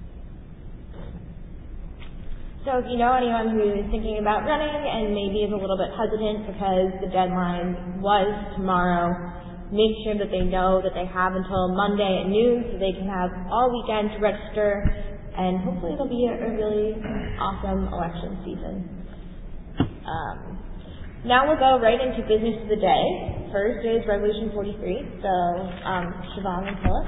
So if you know anyone who is thinking about running and maybe is a little bit hesitant because the deadline was tomorrow, make sure that they know that they have until Monday at noon so they can have all weekend to register, and hopefully it'll be a, a really awesome election season. Um, now we'll go right into business of the day. First is Resolution forty-three, so um, Siobhan and Philip.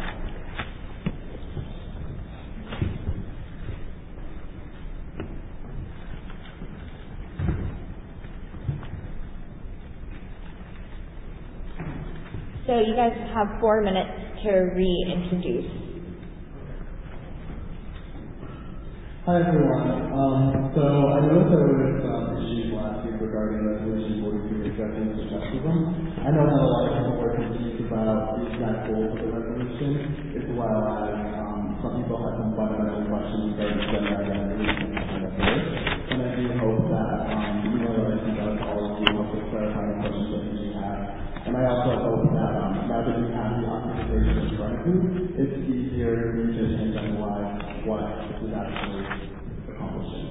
So you guys have four minutes to reintroduce. Hi everyone. Um, so I noticed there was um, issues last week regarding Resolution forty-three, acceptance of sexism. I know that a lot of people were confused about the exact goals of the resolution, as well as um, some people had some fundamental questions regarding gender identity and sexual affairs. And I do hope that um, the email that I sent out to all of you will also clarify the questions that you may have. And I also hope that um, now that you have the authorization in front of you, it's easier for you to internalize what this is actually accomplishing.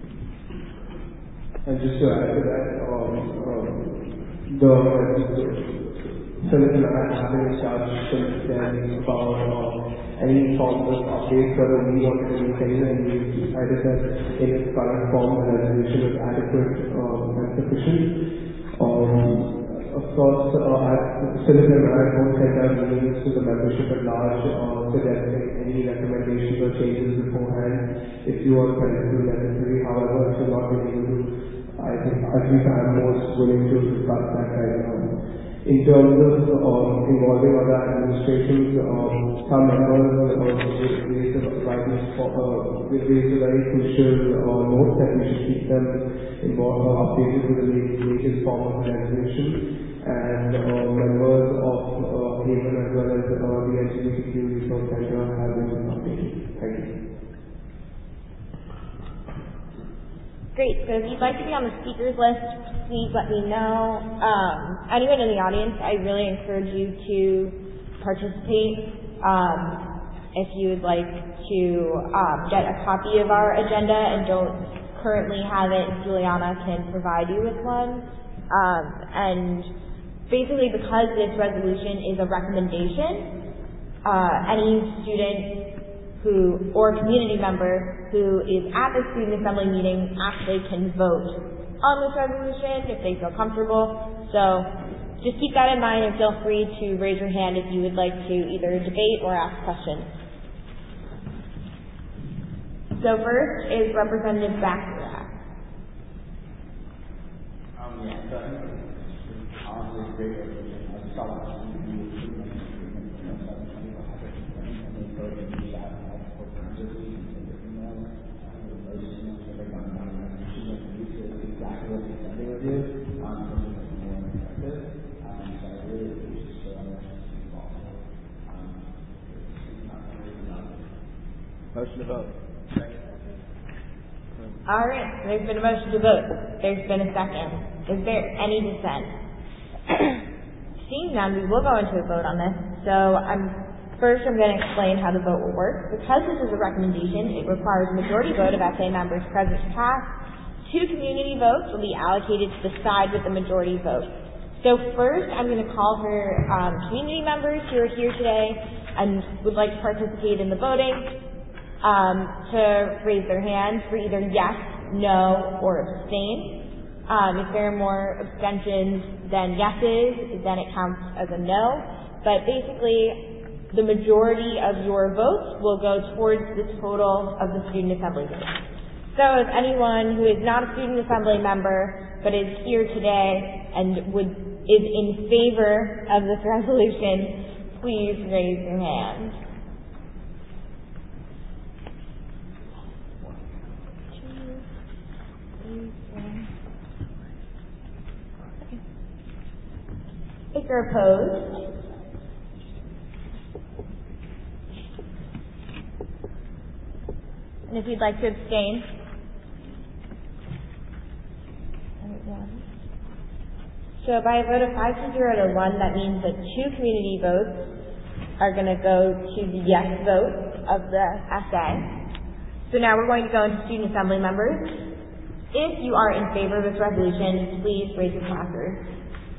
And just to add to that, um, um, the Senate and I have been in charge since then about um, any forms of updates whether we wanted anything, and we decided that in its current form the resolution is adequate um, and sufficient. Um, Of course, uh, Philip and I both sent out meetings to the membership at large, uh, suggesting any recommendations or changes beforehand if you are considered necessary. However, if you're not willing to, I think at least I'm most willing to discuss that right now. In terms of uh, involving other administrations, uh, some members uh, raised uh, raised a very crucial uh, note that we should keep them involved, uh, updated with the latest form of the resolution. And uh, members of uh, Haven as well as uh, the L G B T Q Resource Center have been updated. Thank you. Great. So if you'd like to be on the speakers list, please let me know. Um, anyone in the audience, I really encourage you to participate. Um, if you would like to um, get a copy of our agenda and don't currently have it, Juliana can provide you with one. Um, and basically, because this resolution is a recommendation, uh, any student who, or community member who is at the student assembly meeting actually can vote on this resolution if they feel comfortable. So just keep that in mind and feel free to raise your hand if you would like to either debate or ask questions. So first is Representative Baccarat. Um, yeah, so I think it's honestly a great resolution. I saw last week you were pretty much agreement, you know, seven twenty-five percent, and they voted to that multiple times this week and sent their emails. I think the most emails that they got on the resolution that we did exactly what they said they would do, um, in terms of making more effective. Um, so I really appreciate so much involved. Um, it's not really enough. Motion to vote. All right, so there's been a motion to vote. There's been a second. Is there any dissent? Seeing none, we will go into a vote on this. So I'm first I'm going to explain how the vote will work. Because this is a recommendation, it requires a majority vote of S A members present to pass. Two community votes will be allocated to the side with the majority vote. So first, I'm going to call for um, community members who are here today and would like to participate in the voting. Um, to raise their hands for either yes, no, or abstain. Um, if there are more abstentions than yeses, then it counts as a no. But basically, the majority of your votes will go towards the total of the student assembly votes. So if anyone who is not a student assembly member but is here today and would is in favor of this resolution, please raise your hand. If you're opposed, and if you'd like to abstain, so by a vote of five to zero to one, that means that two community votes are going to go to the yes vote of the S A. So now we're going to go into student assembly members. If you are in favor of this resolution, please raise your placard.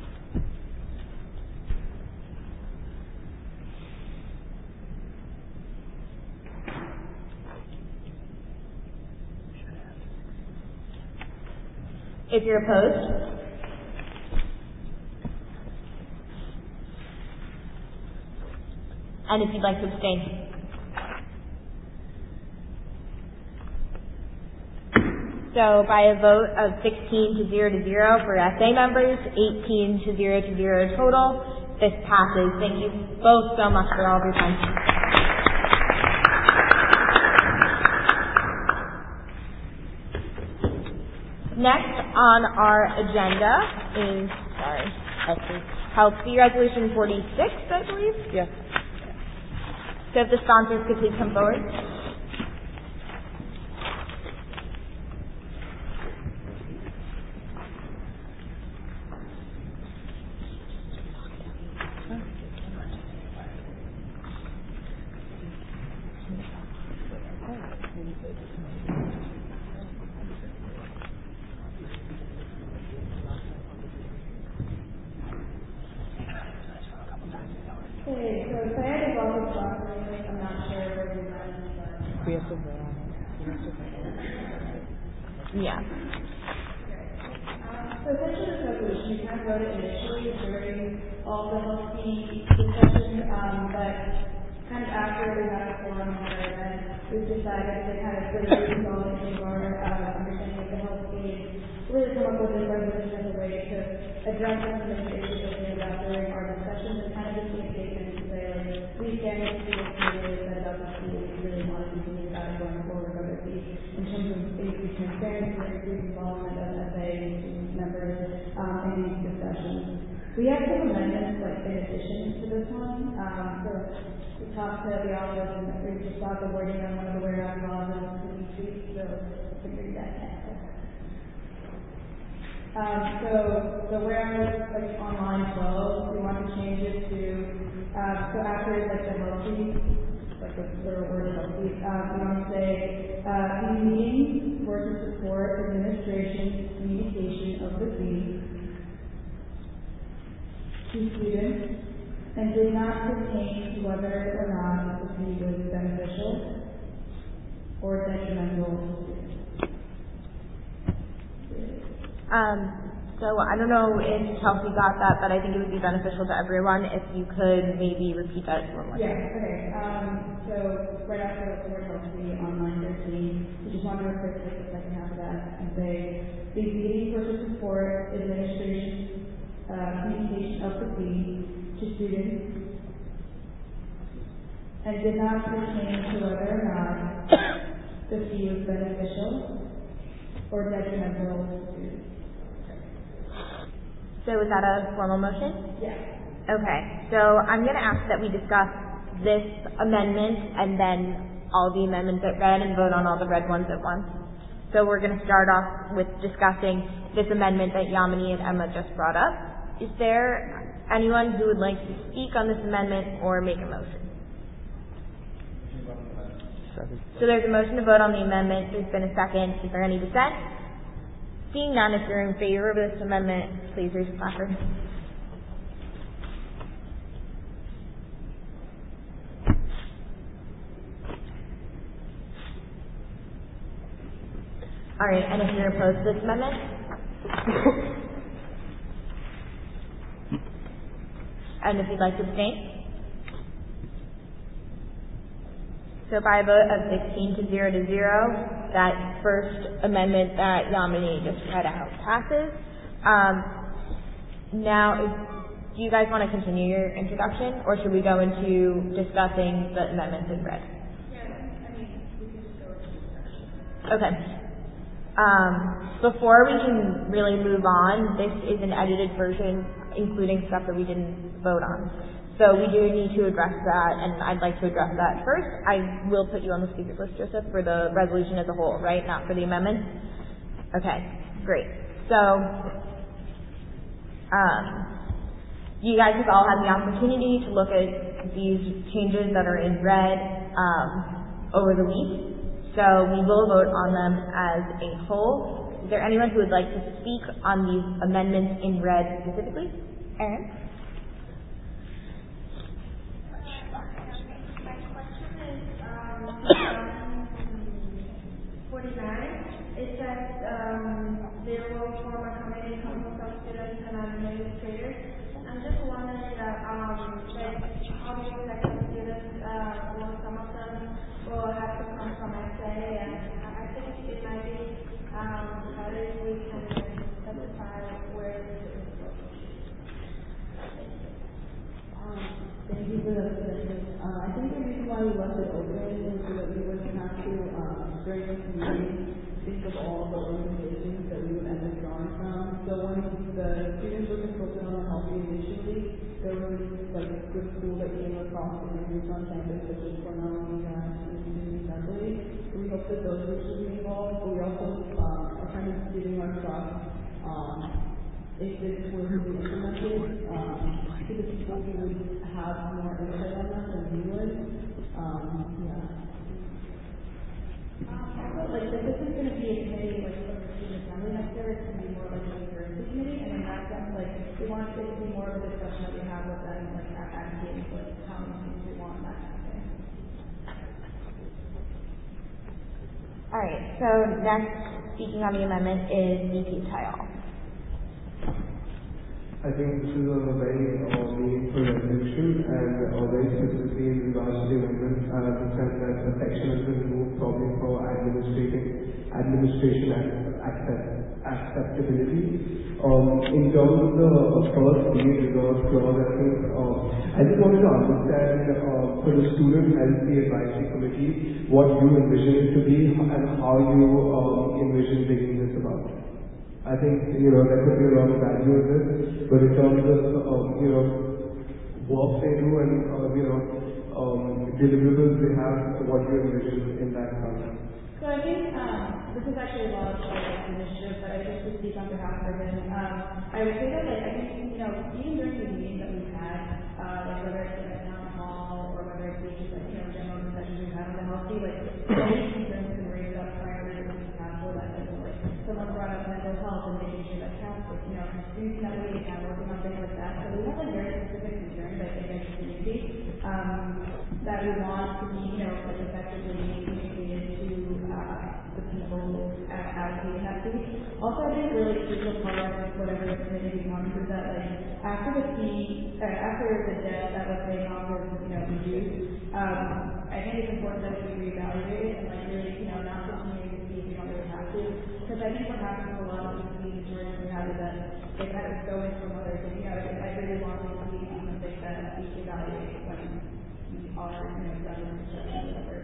If you're opposed, and if you'd like to abstain. So by a vote of sixteen to zero to zero for S A members, eighteen to zero to zero total, this passes. Thank you both so much for all of your time. Next on our agenda is, sorry, Health Fee Resolution forty-six, I believe? Yes. So if the sponsors could please come forward. Okay, so Claire is also sponsoring. I'm not sure where we went, but We have to vote on it. We have to vote on it. Yeah. Um, so essentially this resolution, we kind of wrote it initially during all the health fee discussion, um, but kind of after we had a forum here, and we've decided to kind of further consolidate our uh, understanding of the health fee, really come up with this resolution as a way to address some of the issues that we had during our discussions and kind of just be a statement to say, like, we stand with the really said about the school, we really want to continue that going forward, whether it be in terms of increased transparency or increased involvement of S A members um, in these discussions. We have some amendments, like, in addition to this one. Um, so we talked to the office and we just thought the wording on one of the warehouse clauses could be tweaked, so I can read that next. Um, so the warehouse, like, online flow, we want to change it to, um, so after, like, the health fee, like the literal word health fee, um, we want to say, uh, these meetings were to support administration communication of the fee to students and did not pertain to whether or not the fee was beneficial, Um, so I don't know if Chelsea got that, but I think it would be beneficial to everyone if you could maybe repeat that one more time. Yeah, okay. Um, so right after the word Chelsea on line thirteen, we just want to refer to the second half of that and say, these meetings were to support administration, uh, communication of the fee to students and did not pertain to whether or not the fee was beneficial or detrimental to students. So is that a formal motion? Yes. Okay, so I'm going to ask that we discuss this amendment and then all the amendments at red and vote on all the red ones at once. So we're going to start off with discussing this amendment that Yamini and Emma just brought up. Is there anyone who would like to speak on this amendment or make a motion? So there's a motion to vote on the amendment. There's been a second. Is there any dissent? Seeing none, if you're in favor of this amendment, please raise your placard. All right, and if you're opposed to this amendment? And if you'd like to abstain? So by a vote of sixteen to zero to zero, that first amendment that Yamini just read out passes. Um, now, is, do you guys want to continue your introduction, or should we go into discussing the amendments in red? Yeah, I mean, we can just go into discussion. Okay. Um, before we can really move on, this is an edited version, including stuff that we didn't vote on. So we do need to address that, and I'd like to address that first. I will put you on the speaker list, Joseph, for the resolution as a whole, right? Not for the amendment? Okay, great. So, um, you guys have all had the opportunity to look at these changes that are in red um, over the week. So we will vote on them as a whole. Is there anyone who would like to speak on these amendments in red specifically? Erin? forty-nine, it says um, they will form a committee composed of students and administrators. I'm just wondering that, um, like, how do you expect the students, uh, well, some of them will have to come from S A, and I think it might be um, better if we can specify where the students will go. Um, thank you for the suggestion. Uh, I think the reason why we left it open is so that we wouldn't have to, um, during this meeting, think of all the organizations that we would end up drawing from. So when the students were consulted on the healthy initially, there was like a good school that came across the interviews on campus, such as Cornell, UMass, and Community Assembly. So we hope that those groups will be involved, but we also um, are kind of giving our trust um, if this were to be implemented, um, to the people who would have more insight on that than we would. Um, yeah. Um, also, like, if this is going to be a committee, like, from the student assembly next year, it's going to be more like a university committee, and in that sense, like, we want it to be more of a discussion that we have with them, like, at advocating, like, how many students we want, that kind of thing. All right, so next speaking on the amendment is V P Tayal. I think this is a very uh, meaningful resolution, and uh, very specifically in regards to the amendment, I understand that the section has been removed probably for administrating administration and access, acceptability. Um, in terms of the uh, first deed reserve clause, I think uh, I just wanted to understand uh, for the Student Health Advisory Committee what you envision it to be and how you um, envision bringing this about. I think, you know, there could be a lot of value in this, but in terms of, um, you know, work they do and, uh, you know, um, deliverables they have, what do you envision in that context? So I think um, this is actually a lot of like, initiative, but I just to speak on behalf of him. Um, I would say that, like, I think, you know, even during the meetings that we've had, uh, like whether it's at town hall or whether it's just like, you know, general discussions we've had on the healthy, like, many concerns have been raised up prior to the council that, you know, like, someone brought up mental health and making sure that counts, like, you know, doing that way and working on things like that. So we have like very specific concerns, I think, as a community, um, that we want to be, you know, like effectively communicated to uh, the people at, at advocating that piece. Also, I think really crucial part of whatever the committee becomes is that like after the fee, uh, after the debt that we're paying off is you know reduced, um, I think it's important that we reevaluate it and like really you know not continuing to see if we don't really have to, because I think what happens with a lot of these fees where we have is that they kind of go into some other thing. You know, I really want to see something that we evaluate when we are you know done with construction or whatever.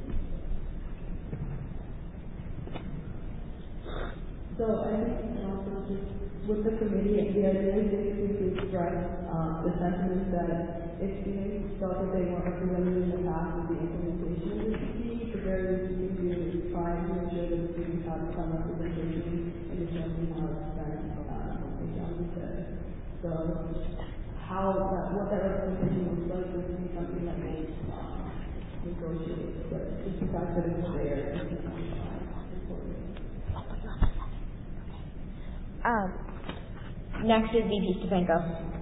So I think also just with the committee, the idea is basically to express um, the sentiment that if students felt that they weren't represented in the past with the implementation of the fee, the very least we can do is try to ensure that the students have some representation in determining how it's spent, uh, like John said. So how that, what that representation looks like would be something that we um, negotiate, but just the fact that it's there is important. Um, next is V P Stepanko.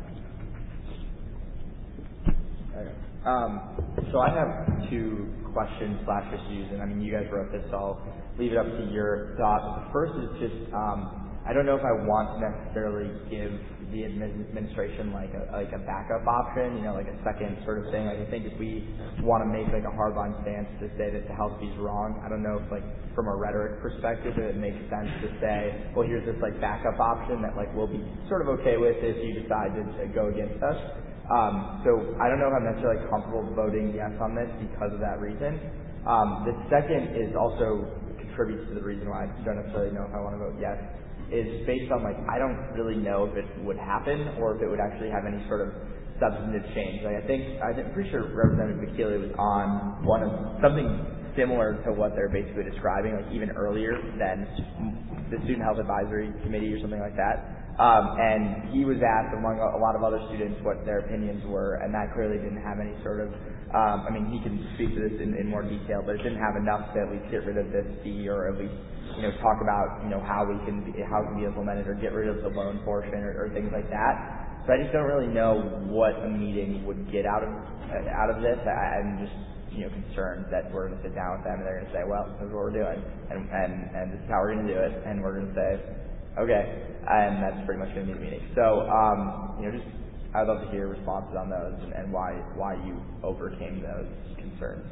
Okay. Um, so I have two questions slash issues, and I mean, you guys wrote this, so I'll leave it up to your thoughts. The first is just, um, I don't know if I want to necessarily give the administration like a like a backup option, you know, like a second sort of thing. Like I think if we want to make like a hardline stance to say that the health fee is wrong, I don't know if like from a rhetoric perspective it makes sense to say, well, here's this like backup option that like we'll be sort of okay with if you decide to, to go against us. Um, so I don't know if I'm necessarily comfortable voting yes on this because of that reason. Um, the second is also contributes to the reason why I don't necessarily know if I want to vote yes. Is based on like I don't really know if it would happen or if it would actually have any sort of substantive change. Like I think I think, I'm pretty sure Representative McKeely was on one of something similar to what they're basically describing, like even earlier than the Student Health Advisory Committee or something like that. Um, and he was asked among a lot of other students what their opinions were, and that clearly didn't have any sort of. Um, I mean, he can speak to this in, in more detail, but it didn't have enough to at least get rid of this fee, or at least you know talk about you know how we can be, how it can be implemented, or get rid of the loan portion, or, or things like that. So I just don't really know what a meeting would get out of uh, out of this. I, I'm just you know concerned that we're going to sit down with them and they're going to say, well, this is what we're doing, and and and this is how we're going to do it, and we're going to say, okay, and that's pretty much going to be the meeting. So um, you know just. I'd love to hear responses on those and, and why why you overcame those concerns.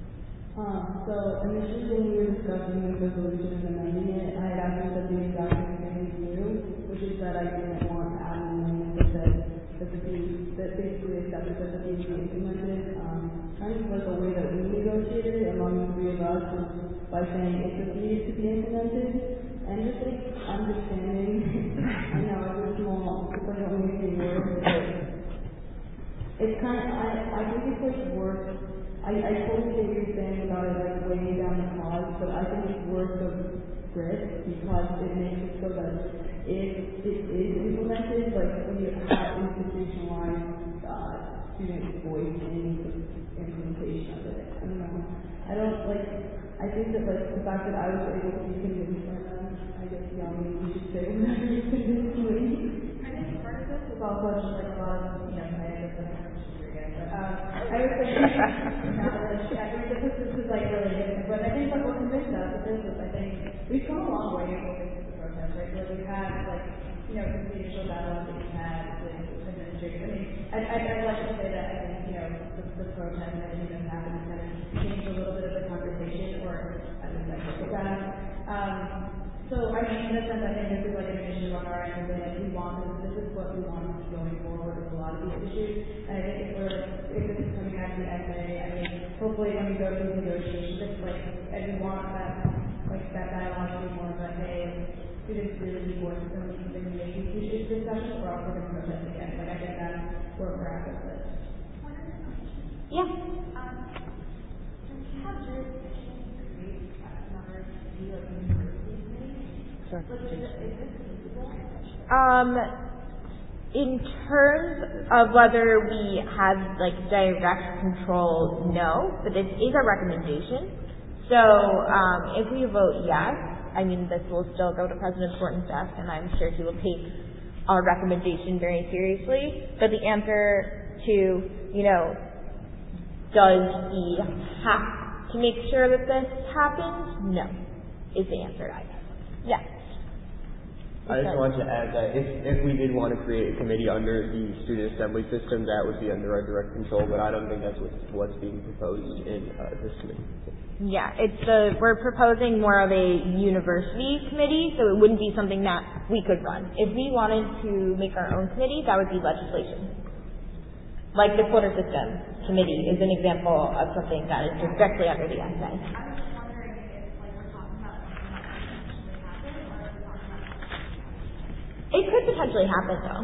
Um, so initially when we were discussing the resolution and amending it, I had asked them to do the exact same thing we do, which is that I didn't want to add an amendment that said that the fee, that basically accepted that the fee be implemented. Um, kind of like a way that we negotiated it among the three of us was by saying if the fee is to be implemented, and just like understanding, I know it's a small, it's like a weird word, but it's kind of, I, I think it's like worth, I, I totally get what you're saying about it like weighing down the cause, but I think it's worth the risk because it makes it so that if it is implemented, like when you have institutionalized uh, student voice in the implementation of it. I don't know. I don't like, I think that like the fact that I was able to be convinced by them, I guess yeah, maybe we should say whatever you convinced me. I think part of this is also just like a lot of, you know, I guess I'm not sure again, but um, I was thinking, now that I mean, this is, this is like really different, but I think what what convinced us of this is I think we've come a long way in the protest, right? Where we've had like, you know, the initial dialogue that we've had with administrators. I mean, I, I, I'd like to say that I think, you know, the, the protest and everything that's happened has kind of changed a little bit of the conversation, or at least I hope it has. Um, So, I mean, in a sense, I think this is like an initiative on our end, and like we want this, this is what we want going forward with a lot of these issues. And I think if we're, if this is coming out of the S A, I mean, hopefully when we go to these negotiations, it's like, and we want that, like, that dialogue to be more of a, hey, students really need voice in these issues discussions, we're also going to protest again. Like, I think that's where we're at with this. Yeah. Um, since you have jurisdiction to create another view of university, Um, in terms of whether we have like direct control, no, but this is a recommendation. So um, if we vote yes, I mean this will still go to President Thornton's desk, and I'm sure he will take our recommendation very seriously. But the answer to, you know, does he have to make sure that this happens? No, is the answer I guess. Yes. I just wanted to add that if, if we did want to create a committee under the student assembly system, that would be under our direct control, but I don't think that's what, what's being proposed in uh, this committee. Yeah, it's a, we're proposing more of a university committee, so it wouldn't be something that we could run. If we wanted to make our own committee, that would be legislation. Like the quota system committee is an example of something that is directly under the S A. It could potentially happen, though.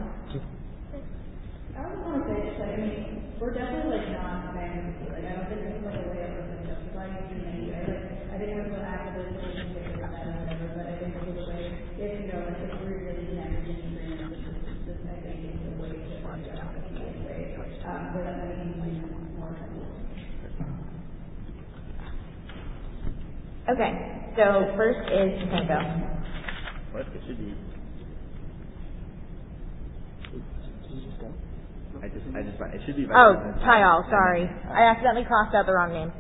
I was want to say, just like, I mean, we're definitely like not saying, like, I don't think it's like a way of like justifying it in any way. Like, I think we're still actively pushing to get that or whatever, but I think it's a way, if you know, like, if we're really connected to the agreement, this, I think is a way to find out if you way, um, where that money can be more effective. Okay, so first is Franco. What? It should be. I just, I just, it should be. Oh, Tyal, sorry. I accidentally crossed out the wrong name.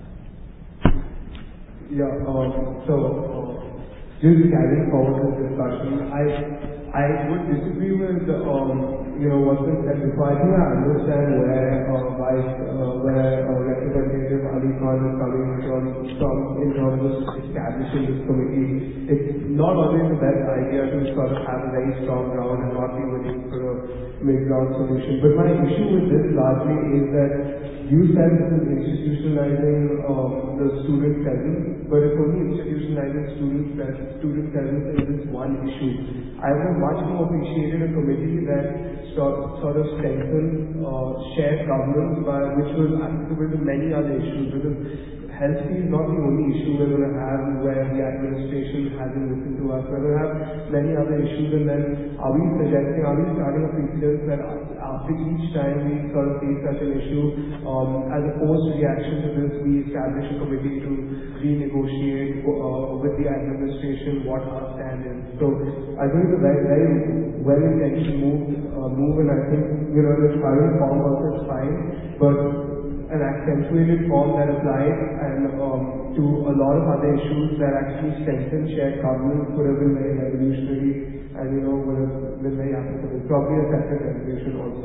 Yeah, um, so, uh, just carrying forward this discussion, I, I would disagree with, um, you know, what's been said before. I think I understand where, uh, Vice, uh, where uh, Representative Ali Khan is coming from, from in terms of establishing this committee. It's not always the best idea to sort of have a very strong ground and not be willing for a mid-ground solution. But my issue with this largely is that you said this is institutionalizing um, the student presence, but it's only institutionalizing student presence, student presence in this one issue. I would have much more appreciated a committee that sort, sort of strengthened uh, shared governance, by, which was applicable to many other issues. Because health fee is not the only issue we're going to have where the administration hasn't listened to us. We're going to have many other issues, and then are we suggesting, are we starting a precedent that after each time we sort of face such an issue, um, as a post-reaction to this, we establish a committee to renegotiate uh, with the administration what our stand is. So I think it's a very, very well-intentioned move, uh, move, and I think, you know, the current form also is fine, but an accentuated form that applies and um, to a lot of other issues that actually strengthen shared governance would have been very revolutionary and, you know, would have been very applicable. Probably a separate resolution also.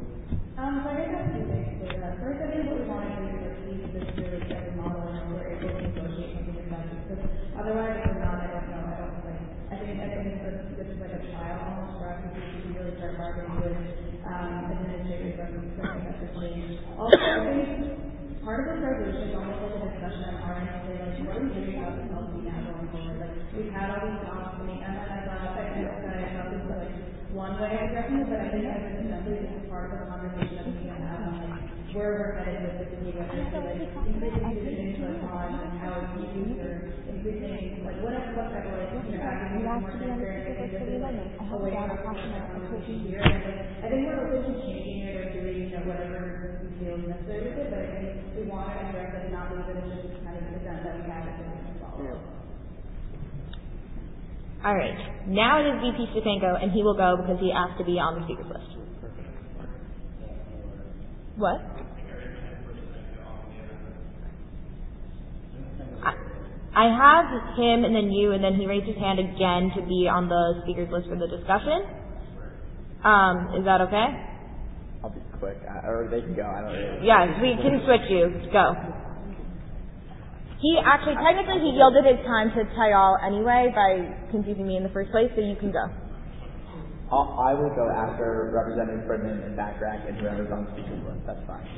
Um, so I guess that's two things to that. First, I think what we want to do is like keep this really every model and we're able to negotiate something like that. Because otherwise, if we're not, I don't know, I don't like, I think, I think it's just, this is like a trial almost for us to see if we can really start bargaining with um, administrators and something that's just changed. Also, I think part of this resolution is almost like a discussion on our end to say, like, what are we doing about this health now going forward? Like, we've had all these talks, I mean, and then I thought, I kind of I thought this was like one way of addressing it, but I think as an assembly, this is part of the conversation that we need to have on like where we're headed with this new energy, like increasing student input on like how it's used or increasing like whatever whatever like you know having more transparent. I think this is like a way for us to have a conversation here. And like I think we're open to changing it or doing you know whatever we feel is necessary with it, but I think we want to address it and not leave it as just kind of an event that we have and we can follow. All right. Now it is V P Stepanko, and he will go because he asked to be on the speakers list. What? I, I have him and then you, and then he raised his hand again to be on the speakers list for the discussion. Um, is that okay? I'll be quick, uh, or they can go. I don't really. Yes, we can switch you. Go. He actually, technically, he yielded his time to Tyal anyway by confusing me in the first place, so you can go. I'll, I will go after Representative Fredman and Backrack and whoever's on the speaker's list. That's fine.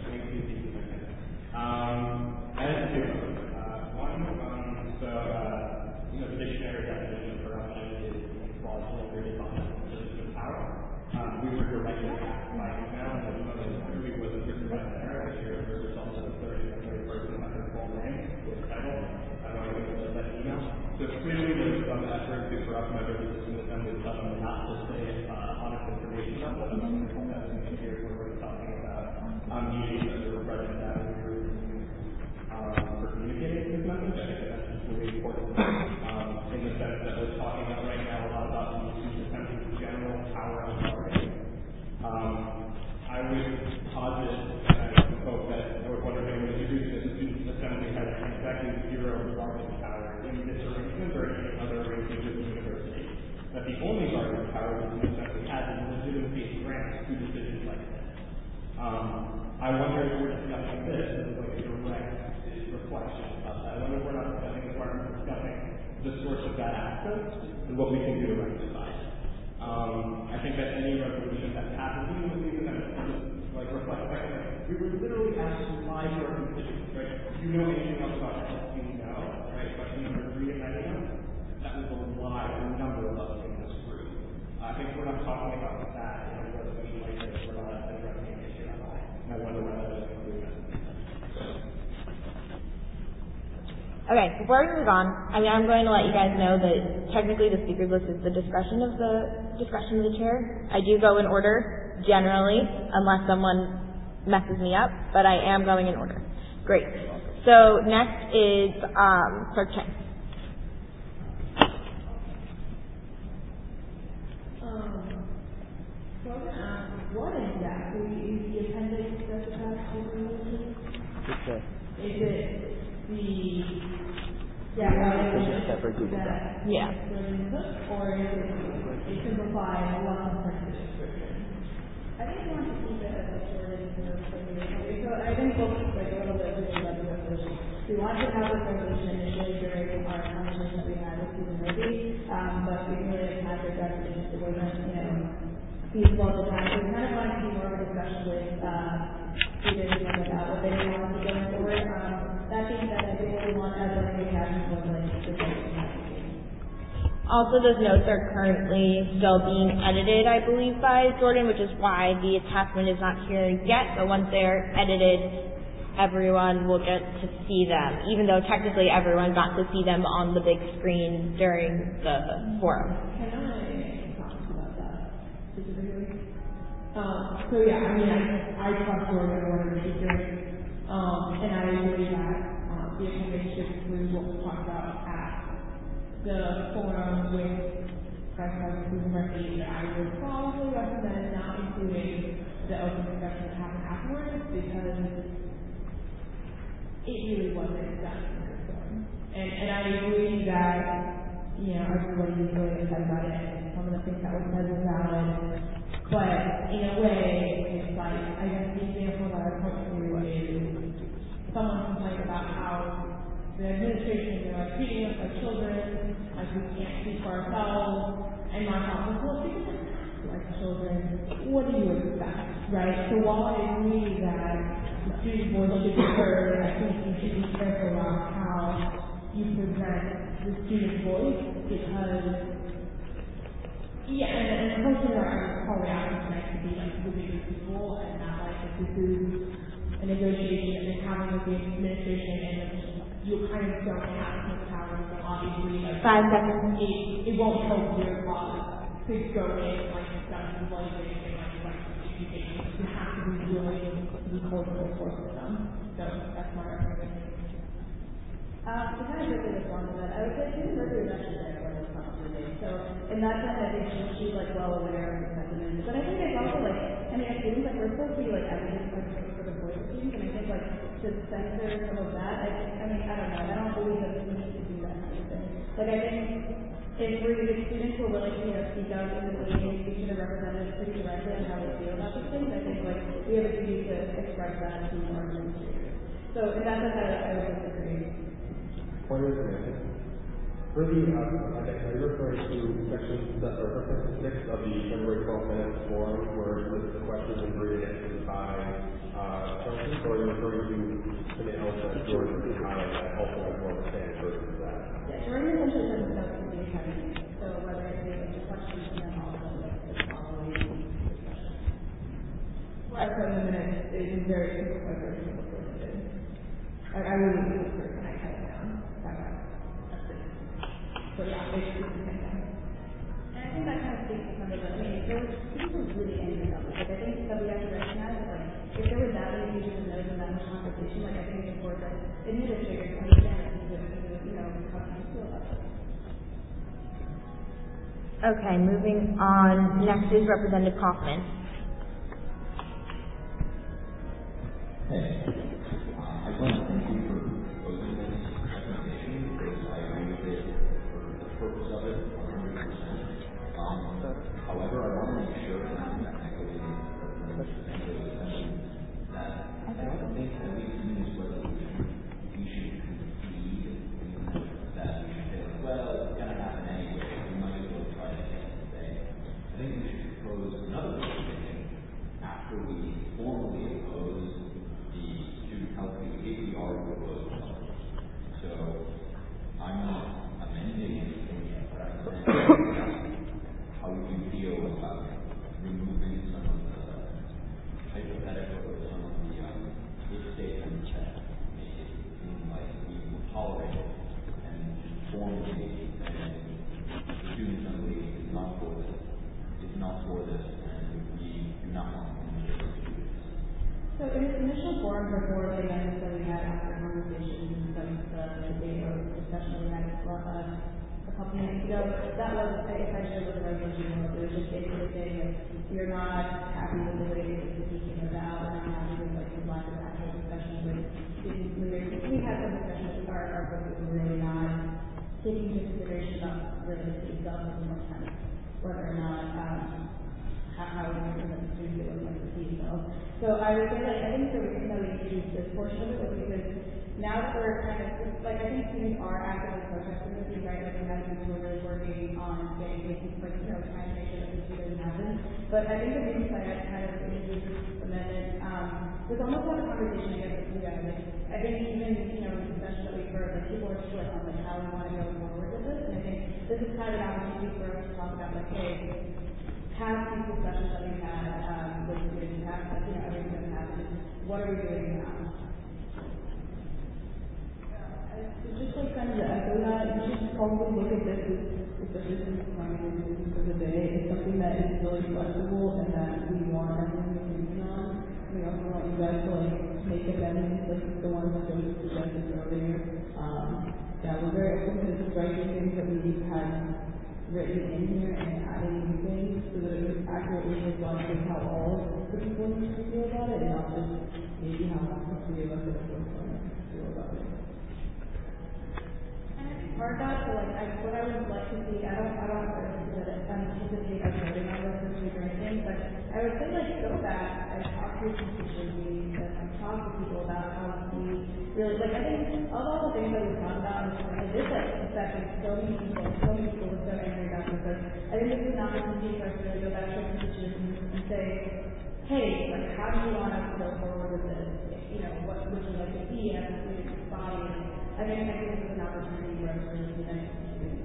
Um, I have two. Uh, one, um, so, uh, you know, the dictionary definition of corruption is fraudulent or dishonest position of power. Um, we were directly asked by email, and the email that clearly wasn't written by the error. Here, there was also a third person with her full name. I don't know if that email. So clearly there's some effort to corrupt members of the student assembly to tell them not to say uh, honest information about what I'm here where we're talking about um, meetings that we're running that um, for communicating this message. I think that's just really important um, in the sense that we're talking about right now a lot about the student assembly's general power and authority. Um, I would posit, and I hope that I would wonder if anyone would agree that the student assembly has exactly zero bargaining power in this arrangement or any other arrangement with the university. excessive and what we can do to rectify it. Um, I think that any resolution that passes, even if even that like reflects the fact that we were literally asked to lie to our constituents, right? Do you know anything else about health? Do you know? Right? Question number three and ninety one. That was a lie a number of us in this group. Uh, I think we're not talking about that in a resolution like this. We're not addressing an issue at all. And I wonder why that doesn't include that. Okay, before we move on, I mean, I'm going to let you guys know that technically the speaker list is the discretion of the discretion of the chair. I do go in order generally, unless someone messes me up, but I am going in order. Great. So next is um, Clerk Chang. Um, so I'm going to ask, what exactly is the appendix that's attached to the resolution? Is it the yeah, that yeah. or is it a simplified one sentence description? I think we want to keep it as a short and okay, so I think we'll like a little bit of about the resolution. We wanted to have this resolution initially during our conversation that we had with Susan Murphy, um, but we really had the definition. It wasn't, you know, feasible at the time. So we kind of wanted to be more of a discussion with uh, students about what they want to go forward. Um, That being said, I think what we want as a attachment was like the Also, those notes are currently still being edited, I believe, by Jordan, which is why the attachment is not here yet. But once they're edited, everyone will get to see them, even though technically everyone got to see them on the big screen during the forum. Can I talk about that specifically? Um, so yeah, I mean, I, I trust Jordan more than she's doing. Um, and I agree that um, the appendix should include what we talked about at the forum with Vice President Susan Murphy. I would probably recommend not including the open discussion that happened afterwards because it really wasn't done in this form. And, and I agree that, you know, everybody was really excited about it and some of the things that were said were valid. But in a way, it's like, I guess the example that I point to is someone complained about how the administration, you know, like treating us like children, like we can't speak for ourselves. And my thought was, well, if you're not like children, what do you expect, right? So while I agree that the student voice should be heard, I think you should be careful about how you present the student voice because yeah, and, and personally, I'm probably asking tonight to be like the bigger people and not like if this is a negotiation that you're having with the administration and you kind of don't have the power, so obviously like five seconds. It, it won't help your cause to go in like discuss the legislation like like you have to be willing to be cultural force with them. So that's my recommendation. Uh, to kind of quickly respond to that, I would say Susan Murphy was actually there when this conversation was made. So in that sense, I think she, she's like well aware of the sentiments. But I think it's also like, I mean, as students, like we're supposed to be like advocates for, for the voice of students, and I think like to censor some of that, I think, I mean, I don't know, I don't believe that we need to do that kind of thing. Like I think if we, if students were willing to, you know, speak out in the way they speak to their representatives pretty directly on how they feel about these things, I think like we have a duty to express that to our administrators. So in that sense, I, I would disagree. Point of information. For the uh, appendix, are you referring to section se- or section six of the February twelfth minutes forum where it lists the questions and graded answers by uh, Chelsea, or are you referring to something else that Jordan would highlight that also has more of a standard version of that? Yeah, Jordan essentially says it's up to the academy. So whether it be like the questions and then also like the following discussion. Right, so in the minutes, it is very simplified version of what it is. I, I wouldn't do it first and I cut it down. So yeah, it's just the same thing. And I think that kind of speaks to some of the, I mean, there was, people were really angry about this. Like, I think that we have to recognize that, like, if there was that many users of notes and that much conversation, like, I think it's important that administrators understand that people, you know, how people feel about it. Okay, moving on. Next is Representative Kaufman. Hey, uh, I want to thank you for proposing this recommendation because I agree with it for the purpose of it one hundred percent. Um, however, I want to make sure that I'm technically that I don't think that we in this resolution we should concede that we should say, well, it's going to happen anyway. from before the amendments that we had after conversations and some the debate or discussion that we had uh, a couple minutes ago, that was essentially what the resolution was. It was just basically saying that you're not happy with the way that this came about, and I'm happy with like the lack of actual discussion with student leaders. We had some discussions with our our group who were really not taking into consideration about really the city itself and more kind of whether or not um how, how we present the students it was like the city itself. So I would say like I think the reason that we introduced this portion of it was because now that we're kind of like I think students are actively protesting this, right? Like we have people who are really working on getting cases like you know trying to make sure that this doesn't happen. But I think the reason that I kind of introduced this amendment um was almost like a conversation I guess with you guys. Like, I think even you know the discussion that we've heard, like people are split on like how we want to go forward with this, and I think this is kind of an opportunity for us to talk about like, hey, past these discussions that we've had um, with students, past like you know everything that's happened, what are we doing now? So just like kind of to echo that, you should probably look at this as, especially since it's my business for the day, it's something that is really flexible and that we want everyone to be on. We also want you guys to like make amendments like the ones that Joseph suggested earlier. Um, yeah, we're very open to striking things that we had written in here and adding new things so that it was accurately reflecting how all the people in the feel about it and not just maybe how the three of us at the feel about it. And I think part of that, so like I, what I would like to see, I don't I don't anticipate us voting on this this week or anything, but I would say like go back and talk to your constituencies and talk to people about how we really like I think of all the things that we've talked about in this point, this like affecting so many people, so many people with so angry about this. I think this is an opportunity for us to really go back to our constituencies and say, hey, like how do you want us to go forward with this? You know, what would you like to see as a student body? I think I think this is an opportunity for us to really connect with students.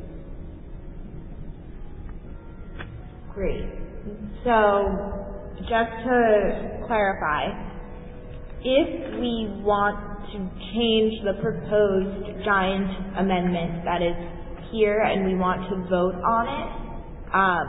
Great. So, just to clarify, if we want to change the proposed giant amendment that is here and we want to vote on it, um,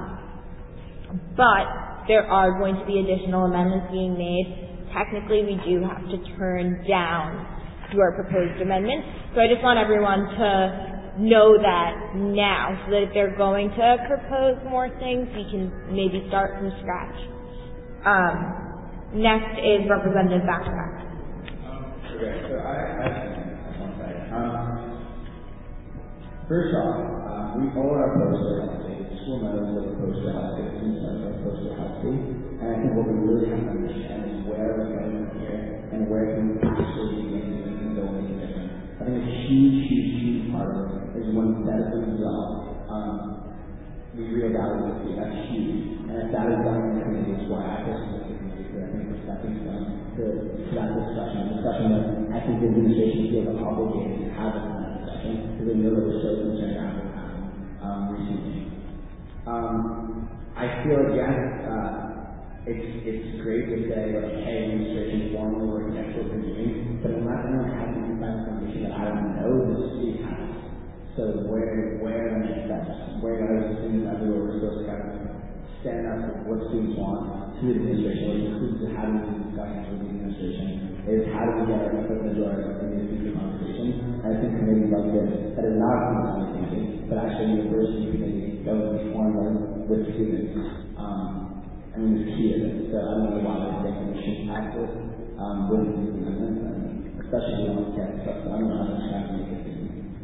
but there are going to be additional amendments being made, technically we do have to turn down your proposed amendment. So I just want everyone to know that now, so that if they're going to propose more things, we can maybe start from scratch. Um, next is Representative Backtrack. Um, okay, so I, I have one thing. Um, first off, um, we all are opposed to healthy. The school knows that we're opposed to healthy. The students know we're opposed to healthy. And I think what we really have to understand is where we're going from here and where can we actually begin to go and make a difference. I think a huge, huge, huge part of it is when that is done well, um, we reevaluate it. That's huge. And if that is done in the committee, is why I personally think the committee, I think the stepping stone to, to that discussion, a discussion that I think the administration feels obligated to have in that discussion, because they know that we're so concerned about what happened um, recently. Um, I feel, again, uh, it's, it's great to say, like, hey, administration formally working at what we're doing, but unless anyone has any inside information that I don't know, the city has. So where where are the next steps? Where are the students everywhere we're supposed to kind of stand up for what students want to the administration, what includes having these discussions with the administration, is how do we get our foot in the door in these future conversations? And I think committees like this, that is not only thinking, but actually university committees that would be formed with students. Um, I mean, it's key to this. So I don't know why I think we should pass this um, with these amendments, and especially on campus stuff. So I don't know how much time we can do.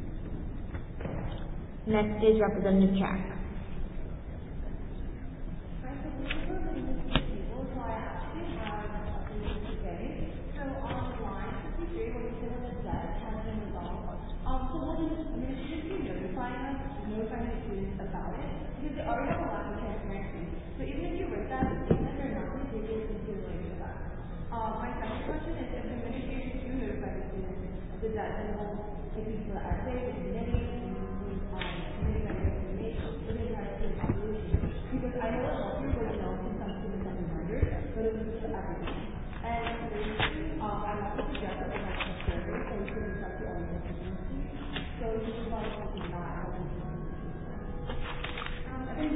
Next is Representative Track.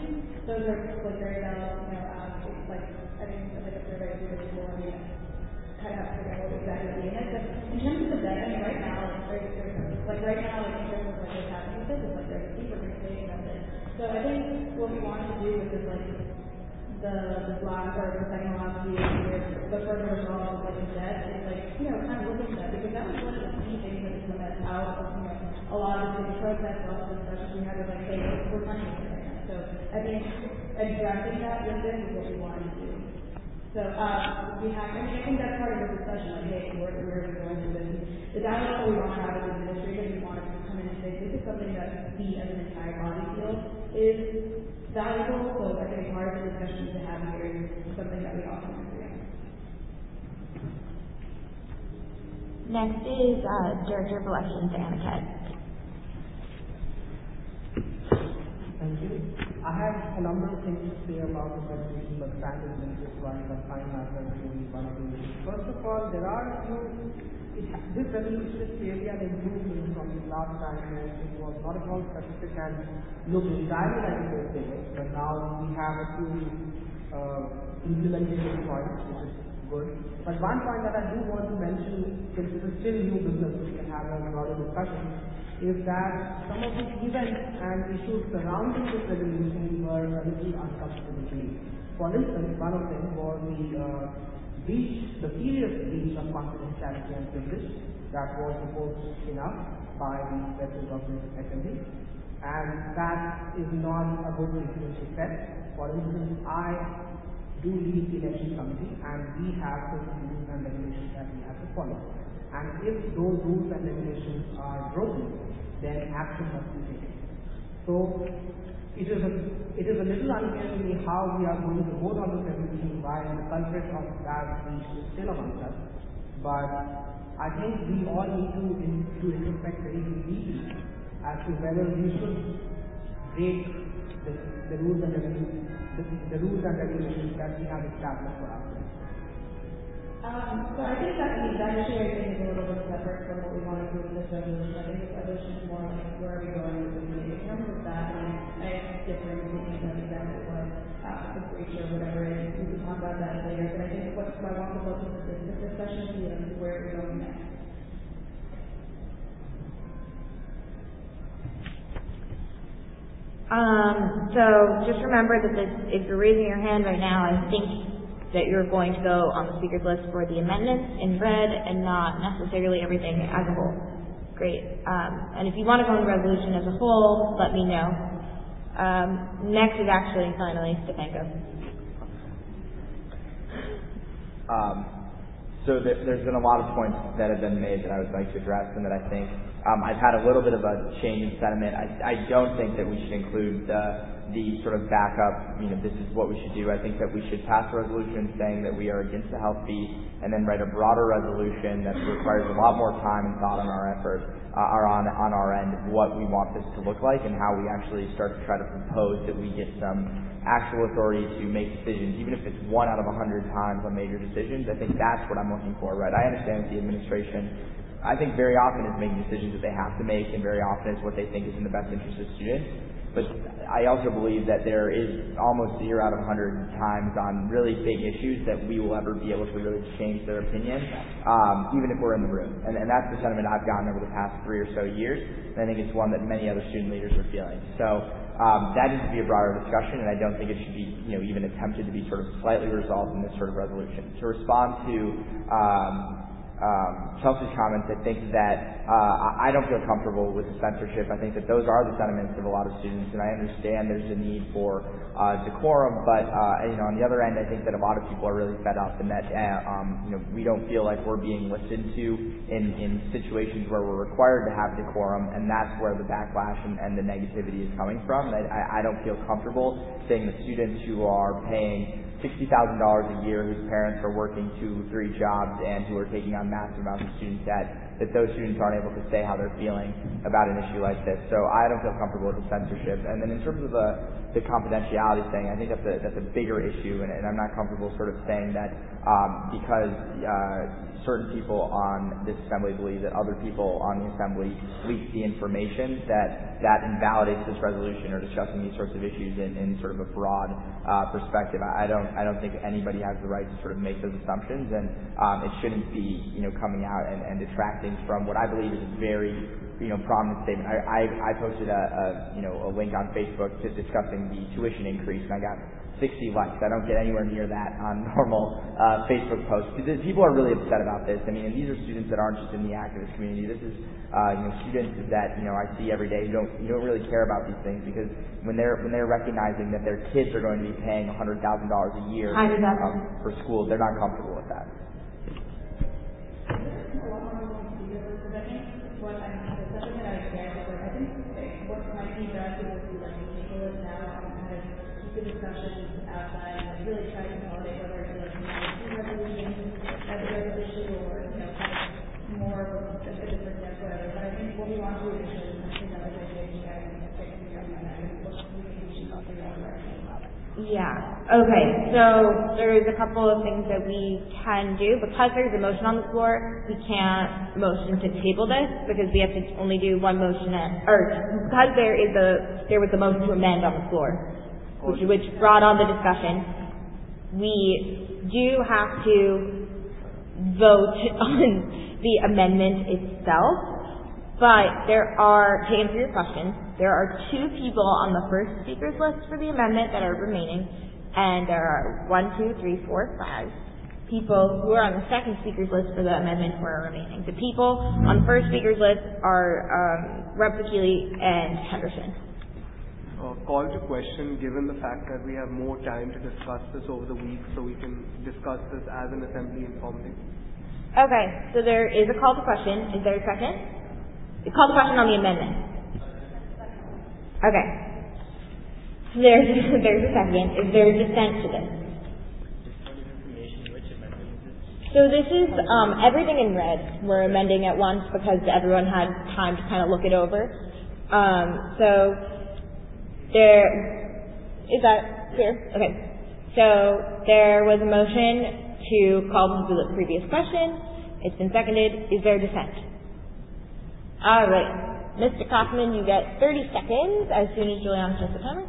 Those are like very valid, you know, um, it's like I think like a survey of people, I mean, kind of have to figure out what exactly we in it. But in terms of the debt, I mean, right now, like, there's, there's, like right now, like, in terms of like what's happening with this, it's like there's a super big saving of it. So I think what we wanted to do with this, like, the the last or the second last few years, the further resolve of like the debt is like, you know, kind of look into that because that was one of the key things that was coming out of, you know, a lot of the big protests, all the discussions we had with like, hey, we're punishing it right now. So I think addressing that with this is what we wanted to do. So um, we have, I mean, I think that's part of the discussion, like, hey, where, where are we going with this? The dialogue that we want to have with the administrators, we want to come in and say, this is something that we as an entire body feel is valuable, so I think part of the discussion to have here is something that we often agree on. Next is uh, Director of Elections, Anna Kett. Thank you. I have a number of things to say about the resolution, but time is limited, so I can find myself doing one or two issues. First of all, there are a few, it, this resolution is clearly an improvement from the last time when it was not at all specific and looked entirely like it was there, but now we have a few uh, implementation points, which is good. But one point that I do want to mention, since it is still new business, we can have a broader discussion, is that some of the events and issues surrounding this resolution were a little uncomfortable to me. For instance, one of them was the uh, breach, the serious breach of confidentiality and privilege that was reported enough by the Federal Government Assembly, and that is not a good precedent to set. For instance, I do lead the election committee, and we have certain rules and regulations that we have to follow. And if those rules and regulations are broken, then action must be taken. So it is a it is a little unclear to me how we are going to vote on this resolution while the culprit of that breach is still among us. But I think we all need to in, to introspect very deeply as to whether we should break the, the rules and regulations the, the rules and regulations that we have established for ourselves. Um, so I think that, I mean, that issue I think is a little bit separate from what we want to do with this resolution. I think this resolution is more like where are we going with the community. In terms of that, I mean, I have different opinions on exactly what uh, the breach or whatever it is. We can talk about that later, but I think what I want to focus on this, this discussion is you know, where are we going next. Um, so just remember that this, if you're raising your hand right now, I think that you're going to go on the speakers list for the amendments in red and not necessarily everything as a whole. Great. Um, and if you want to go on the resolution as a whole, let me know. Um, next is actually, finally, Stepanko. Um, so there, there's been a lot of points that have been made that I would like to address and that I think um, I've had a little bit of a change in sentiment. I, I don't think that we should include the the sort of backup, you know, this is what we should do. I think that we should pass a resolution saying that we are against the health fee and then write a broader resolution that requires a lot more time and thought on our effort, uh, or on, on our end, what we want this to look like and how we actually start to try to propose that we get some actual authority to make decisions, even if it's one out of a hundred times on major decisions. I think that's what I'm looking for, right? I understand that the administration, I think very often is making decisions that they have to make and very often is what they think is in the best interest of students. But I also believe that there is almost zero out of a hundred times on really big issues that we will ever be able to really change their opinion, um, even if we're in the room. And, and that's the sentiment I've gotten over the past three or so years, and I think it's one that many other student leaders are feeling. So um, that needs to be a broader discussion, and I don't think it should be, you know, even attempted to be sort of slightly resolved in this sort of resolution. To respond to um, Um, Chelsea's comments, I think that uh, I don't feel comfortable with the censorship. I think that those are the sentiments of a lot of students, and I understand there's a need for uh, decorum. But uh, you know, on the other end, I think that a lot of people are really fed up, and that uh, um, you know we don't feel like we're being listened to in, in situations where we're required to have decorum, and that's where the backlash and, and the negativity is coming from. And I, I don't feel comfortable saying that students who are paying sixty thousand dollars a year, whose parents are working two, three jobs, and who are taking on massive amounts of student debt, that those students aren't able to say how they're feeling about an issue like this. So I don't feel comfortable with the censorship. And then in terms of the, the confidentiality thing, I think that's a, that's a bigger issue, and, and I'm not comfortable sort of saying that um, because uh, certain people on this assembly believe that other people on the assembly leaked the information, that that invalidates this resolution or discussing these sorts of issues in, in sort of a broad uh, perspective. I don't I don't think anybody has the right to sort of make those assumptions, and um, it shouldn't be, you know, coming out and, and detracting from what I believe is a very, you know, prominent statement. I, I, I posted a, a, you know, a link on Facebook to discussing the tuition increase, and I got sixty likes. I don't get anywhere near that on normal uh, Facebook posts. People are really upset about this. I mean, and these are students that aren't just in the activist community. This is, uh, you know, students that, you know, I see every day who don't, you don't really care about these things, because when they're when they're recognizing that their kids are going to be paying one hundred thousand dollars a year um, for school, they're not comfortable with that. Discussions outside and really try to consolidate whether it's like a resolution as a resolution or, you know, kind of more of a different step, whatever. But I think what we want to do is really something that is engaging and fixing that and what we think we should do that direction. Yeah. Okay. So there's a couple of things that we can do. Because there's a motion on the floor, we can't motion to table this, because we have to only do one motion at, or because there is a there was a motion to amend on the floor, Which, which brought on the discussion, we do have to vote on the amendment itself, but there are, to answer your question, there are two people on the first speakers list for the amendment that are remaining, and there are one, two, three, four, five people who are on the second speakers list for the amendment who are remaining. The people on the first speakers list are um, Representative Keeley and Henderson. Uh, call to question, given the fact that we have more time to discuss this over the week, so we can discuss this as an assembly informally. Okay, so there is a call to question. Is there a second? A call to question on the amendment. Okay. So there's, there's a second. Is there dissent to this? So this is um, everything in red. We're amending at once because everyone had time to kind of look it over. Um, so there is that clear? Okay. So there was a motion to call to the previous question. It's been seconded. Is there dissent? All right. Mister Kaufman, you get thirty seconds as soon as Juliana starts the timer.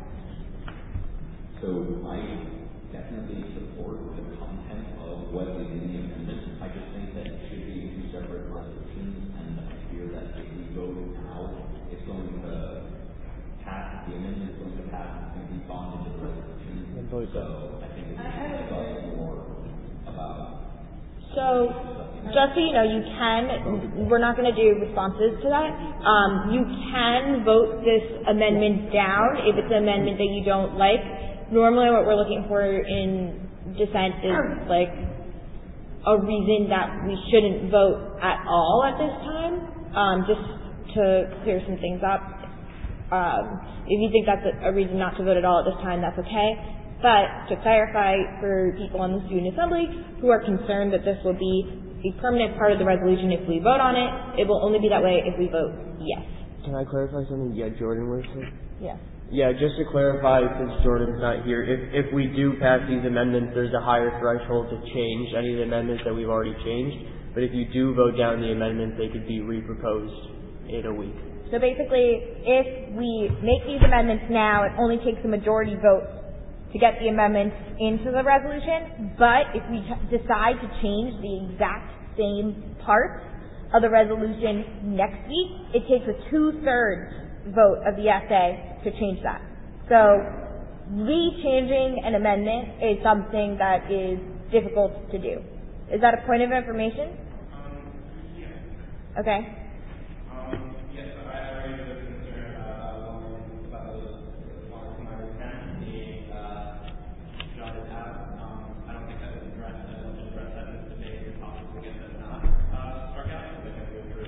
So I definitely support the content of what is in the amendment. I just think that it should be two separate resolutions, and I fear that if we vote now, it's going to pass, the amendment is going to pass, it's going to be gone into the resolution. So I think we should discuss more about. So, just so you know, you can, we're not going to do responses to that. Um, you can vote this amendment down if it's an amendment that you don't like. Normally what we're looking for in dissent is like a reason that we shouldn't vote at all at this time, um, just to clear some things up. Um, if you think that's a, a reason not to vote at all at this time, that's okay. But to clarify for people in the Student Assembly who are concerned that this will be a permanent part of the resolution if we vote on it, it will only be that way if we vote yes. Can I clarify something? Yeah, Jordan was saying? Yes. Yeah, just to clarify, since Jordan's not here, if if we do pass these amendments, there's a higher threshold to change any of the amendments that we've already changed. But if you do vote down the amendments, they could be reproposed in a week. So basically, if we make these amendments now, it only takes a majority vote to get the amendments into the resolution. But if we t- decide to change the exact same parts of the resolution next week, it takes a two-thirds vote of the S A to change that. So re-changing an amendment is something that is difficult to do. Is that a point of information? Um, yeah. Okay. Um, yes, so I already was concerned about, uh, about those responses to my response being uh, jotted out. Um, I don't think that was addressed. I don't address that in today. It's possible to get that not uh, struck out, so they can go through.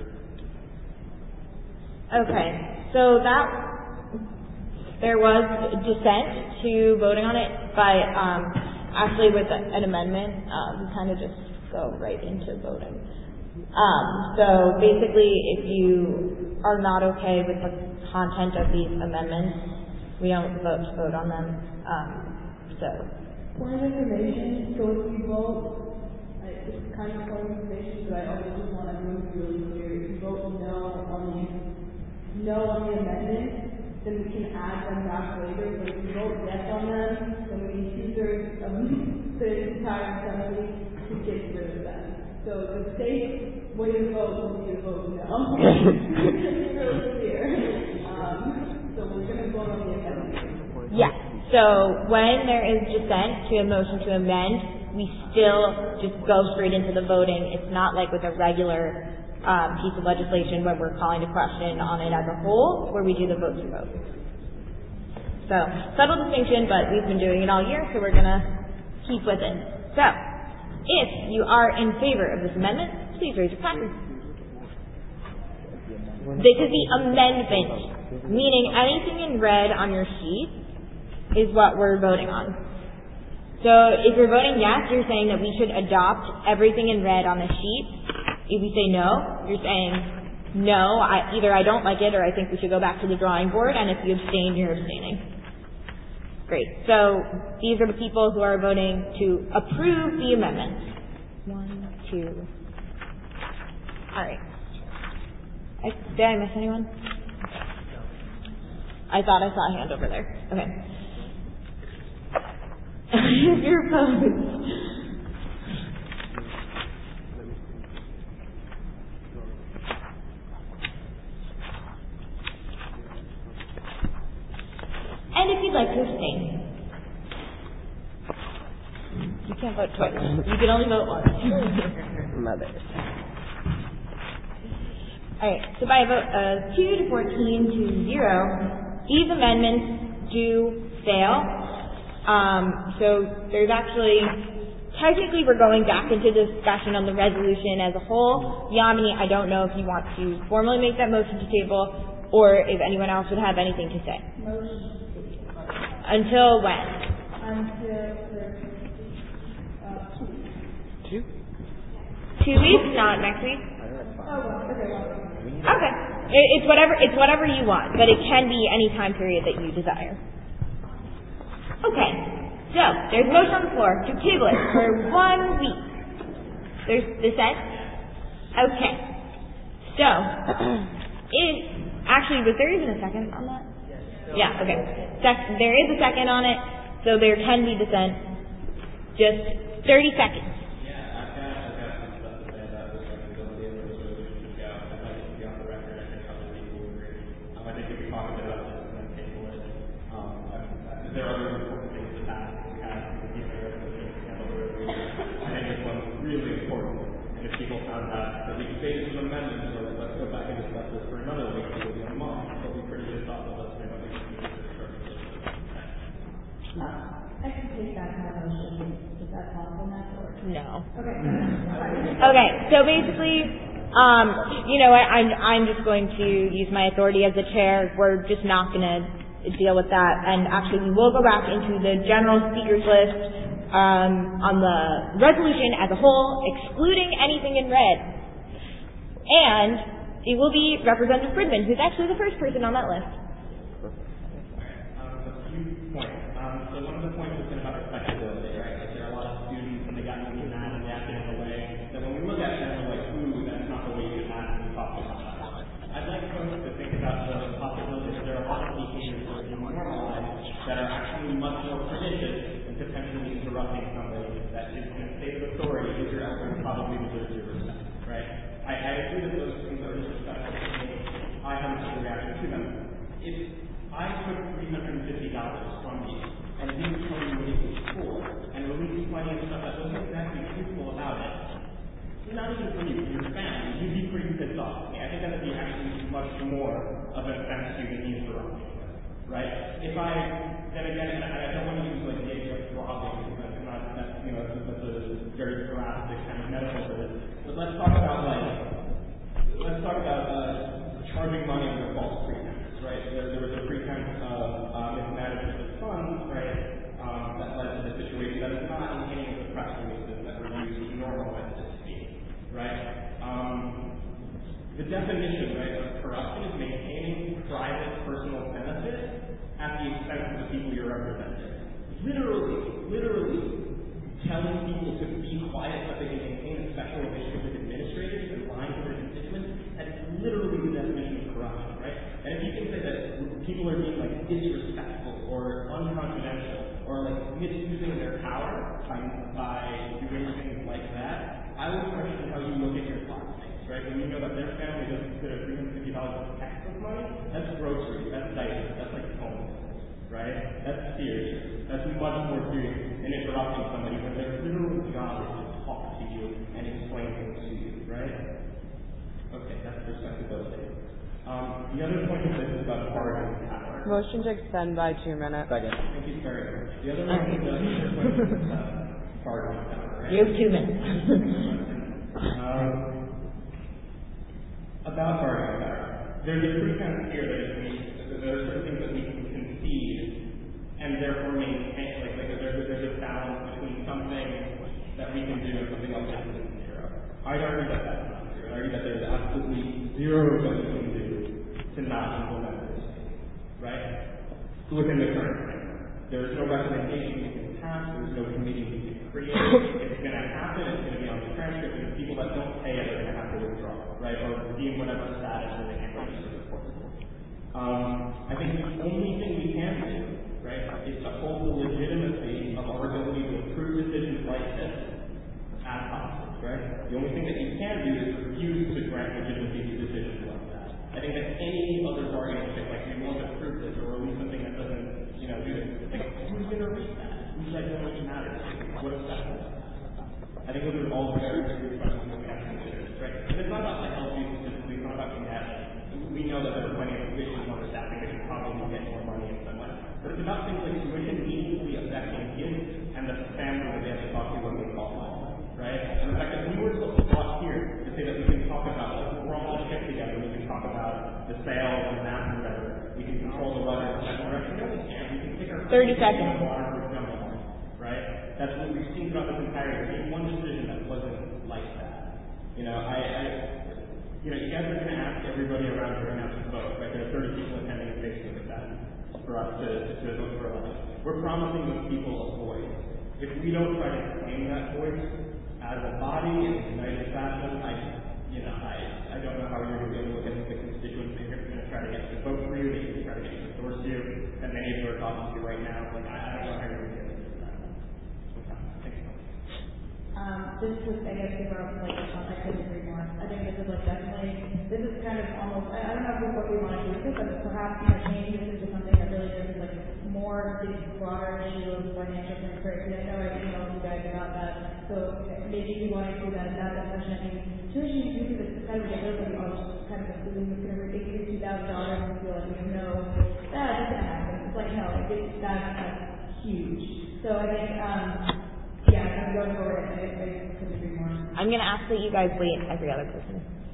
Okay. So that there was dissent to voting on it, but um, actually with an amendment, um, we kind of just go right into voting. Um, so basically, if you are not okay with the content of these amendments, we don't vote to vote on them. Um, so. Point of information, so if we vote, like, it's kind of polarization, but I also just want everyone to be really clear. If you vote no on the no on the amendment, then we can add them back later. But if you vote yes on them, then we need two thirds of the entire assembly to get rid of them. So the safe way to vote will be to vote no. It's really clear. Um, so we're going to vote on the amendment. Yes. So when there is dissent to a motion to amend, we still just go straight into the voting. It's not like with a regular um, piece of legislation when we're calling to question on it as a whole, where we do the vote to vote. So subtle distinction, but we've been doing it all year, so we're going to keep with it. So if you are in favor of this amendment, please raise your placard. This is the amendment, meaning anything in red on your sheet is what we're voting on. So if you're voting yes, you're saying that we should adopt everything in red on the sheet. If you say no, you're saying no, I, either I don't like it or I think we should go back to the drawing board, and if you abstain, you're abstaining. Great. So these are the people who are voting to approve the amendment. One, two. All right. I, did I miss anyone? I thought I saw a hand over there. Okay. If you're opposed. And if you'd like to abstain. You can't vote twice. You can only vote once. Mother. Alright, so by a vote of two to fourteen to zero, these amendments do fail. Um, so there's actually, technically we're going back into discussion on the resolution as a whole. Yamini, I don't know if you want to formally make that motion to table or if anyone else would have anything to say. Motion. Until when? Until uh, two. Two weeks? Not next week? Oh, well, okay, well. Okay. It, it's whatever, it's whatever you want, but it can be any time period that you desire. Okay, so there's a motion on the floor to table it for one week. There's dissent? Okay. So, it, actually, was there even a second on that? Yeah, okay. Sec- there is a second on it, so there can be dissent. Just thirty seconds. There are other important things that have to have to be there to handle the resolution. I think this one's really important. And if people found out that we can say this is an amendment, so let's go back and discuss this for another week, it will be a month. It'll be pretty good thought of us to know that we can use this for Uh, I can take that kind of motion. Is that possible now? No. Okay. Okay, so basically, um, you know what, I'm, I'm just going to use my authority as the chair. We're just not going to deal with that, and actually we will go back into the general speakers list um, on the resolution as a whole, excluding anything in red. And it will be Representative Fridman, who's actually the first person on that list. Um, a few points. Um, so one of the points has been about respectability, right? Like there are a lot of students and they got moving mad and reacting in a way that when we look at them, we're like, ooh, that's not the way you should act and talk about that. I'd like folks to think about the possibility that there are a lot of behaviors that are being normalized that are actually much more pernicious and potentially interrupting somebody that is in a state of authority is your elder and probably deserves your respect, right? I, I agree that those things are disrespectful to me. I have a certain reaction to them. If I took three hundred fifty dollars from you and didn't tell you what it was for and released money and stuff that wasn't exactly truthful about it, not even for you, for your family, you'd be pretty pissed off. I think that would be actually much more of an offense to you than the interruption, right? If I, then again, and I don't want to use like the idea of robbing, because that's not, that's, you know, that's, that's a very drastic kind of metaphor for this. But let's talk about like, let's talk about uh, charging money under false pretenses, right? There, there was a pretense of uh, mismanagement of funds, right? Um, that led to the situation that is not in any of the press releases that were used to normalize this speech, right? Um, the definition, right, of corruption is maintaining private personal benefit at the expense of the people you're representing. Literally, literally telling people to be quiet so they can maintain a people are being like disrespectful or unconfidential or like misusing their power by, by doing things like that, I would question how you look at your classmates, right? When you know that their family doesn't consider three hundred fifty dollars of textbook money, that's groceries, that's diapers, that's like home, right? That's serious. That's much more serious than interrupting somebody when their literal job is to talk to you and explain things to you, right? Okay, that's respectability. Um, the other point of this is about bargaining power. Motion to extend by two minutes. Second. Thank you very much. The other one is about bargaining power, right? You have two minutes. um, about bargaining power. There's a pretense here that we, that there are certain things that we can concede and therefore maintain, like, like there's, a, there's a balance between something that we can do and something else that isn't zero. I'd argue that that's not true. I'd argue that there's absolutely zero that we can do to not implement this, right? Within the current framework. There's no recommendation we can pass, there's no committee we can create. It's going to happen, it's going to be on the transcript, and the people that don't pay it are going to have to withdraw, right? Or be in whatever status where they can register the court. Um, I think the only thing we can do, right, is to hold the legitimacy of our ability to approve decisions like this as hostage, right? The only thing that you can do is refuse to grant legitimacy to decisions like that. I think that any other bargaining chip, like we want to approve this or release something that doesn't, you know, do this, like who's going to read that? Who's that going to matter? What is that? I think those are all very serious questions that we have to consider, right? And it's not about like L G specifically, it's not about compassion. We know that there are plenty of positions on the staffing that should probably get more money in some way. But it's about things like tuition meaningfully affecting kids and the family that they have to talk to when they call home, right? And the fact that we were so brought here to say that we can talk about, like, we're all in a ship together, we can talk about the sales and that and whatever, we can control the weather in that direction. No, we can't. We can pick our thirty seconds. Right? That's what we've seen throughout this entire year. There's one decision that wasn't like that. You know, I, I you know, you guys are going to ask everybody around here right now to vote, right? There are thirty people attending a Facebook event for us to, to vote for election. We're promising those people a voice. If we don't try to claim that voice as a body in a united fashion, I, you know, I, I don't know how you're going to be able to look at the constituents that you're going to try to get to vote for you, that you're going to try to get to endorse you, that many of you are talking to right now. Like, I, I don't know how you're going to get to that. Thank you. Um, just to, I guess, give our like, I couldn't agree more. I think this is like definitely, this is kind of almost, I, I don't know if what we want to do with it, but perhaps, you know, changing this into something that really is like more the broader issue of financial transparency. I know I emailed you guys about that, so maybe if you want to do that, that discussion, I mean, tuition increases is kind of ridiculous, and we all just kind of assume it's going to increase two thousand dollars and feel like we know that isn't going to happen. It's like, no, like, it's, that's, that's huge. So I think, um, yeah, I'm going forward. I, I couldn't agree more. I'm going to ask that you guys wait every other person.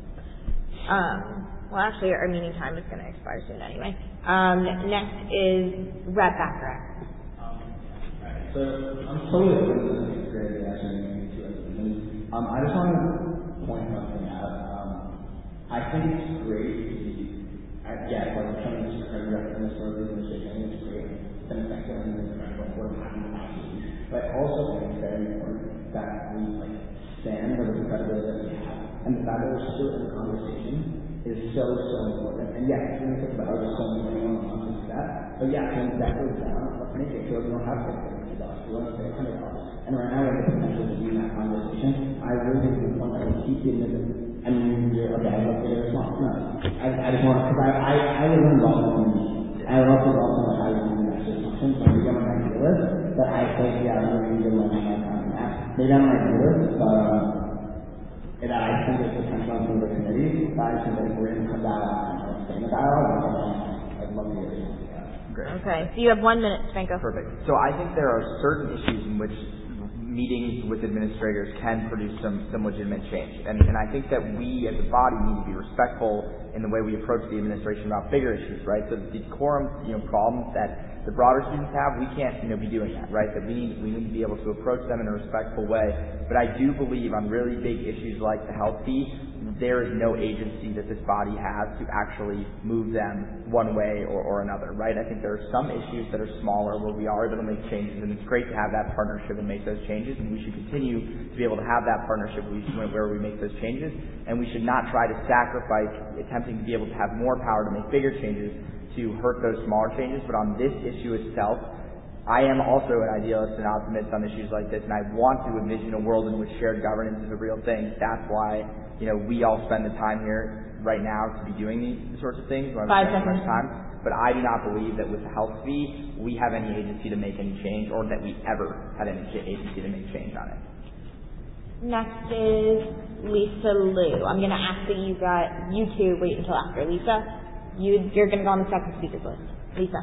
Um, well, actually, our meeting time is going to expire soon anyway. Um, next is Rep Baccarat. Um, right. So I'm totally open to this great actually to resolution. Um, I just want to point something out. Um, I think it's great to be, uh, yeah, like trying to describe in this sort of administration. I think it's great. It's been effective and it's incredible what happened in the past week. But I also think it's very important that we like stand for the credibility that we have, and the fact that we're still in the conversation is so so important. And yeah, it's going to take about so many going on like that. But yeah, when that goes down, let's make it so we don't have to pay fifty dollars. We want to pay a hundred dollars. And right now we have the potential to be in that conversation. I really think the point that we keep getting it. I mean, you're okay. I love to get a response. No, I, I just want to because I I I was involved in the I was also involved in how you do that system. So we don't have to deal with. But I think yeah, I'm going to give my time on that. Maybe I'm not good, but. Um, And I think there's potential on some of the committees, but I think that if we're going to come out and stay in the dialogue, I'd love to hear something like that. Great. Okay, so you have one minute, Spanko. Perfect. So I think there are certain issues in which meetings with administrators can produce some, some legitimate change. And, and I think that we as a body need to be respectful in the way we approach the administration about bigger issues, right? So the decorum, you know, problems that the broader students have, we can't, you know, be doing that, right? That we need, we need to be able to approach them in a respectful way. But I do believe on really big issues like the health fee, there is no agency that this body has to actually move them one way or, or another, right? I think there are some issues that are smaller where we are able to make changes, and it's great to have that partnership and make those changes, and we should continue to be able to have that partnership where we make those changes, and we should not try to sacrifice attempting to be able to have more power to make bigger changes to hurt those smaller changes. But on this issue itself, I am also an idealist and optimist on issues like this, and I want to envision a world in which shared governance is a real thing. That's why, you know, we all spend the time here right now to be doing these sorts of things. We Five haven't spent seconds. much time. But I do not believe that with the health fee, we have any agency to make any change, or that we ever had any agency to make change on it. Next is Lisa Liu. I'm going to ask that you got you two wait until after. Lisa, you you're going to go on the second speakers list. Lisa.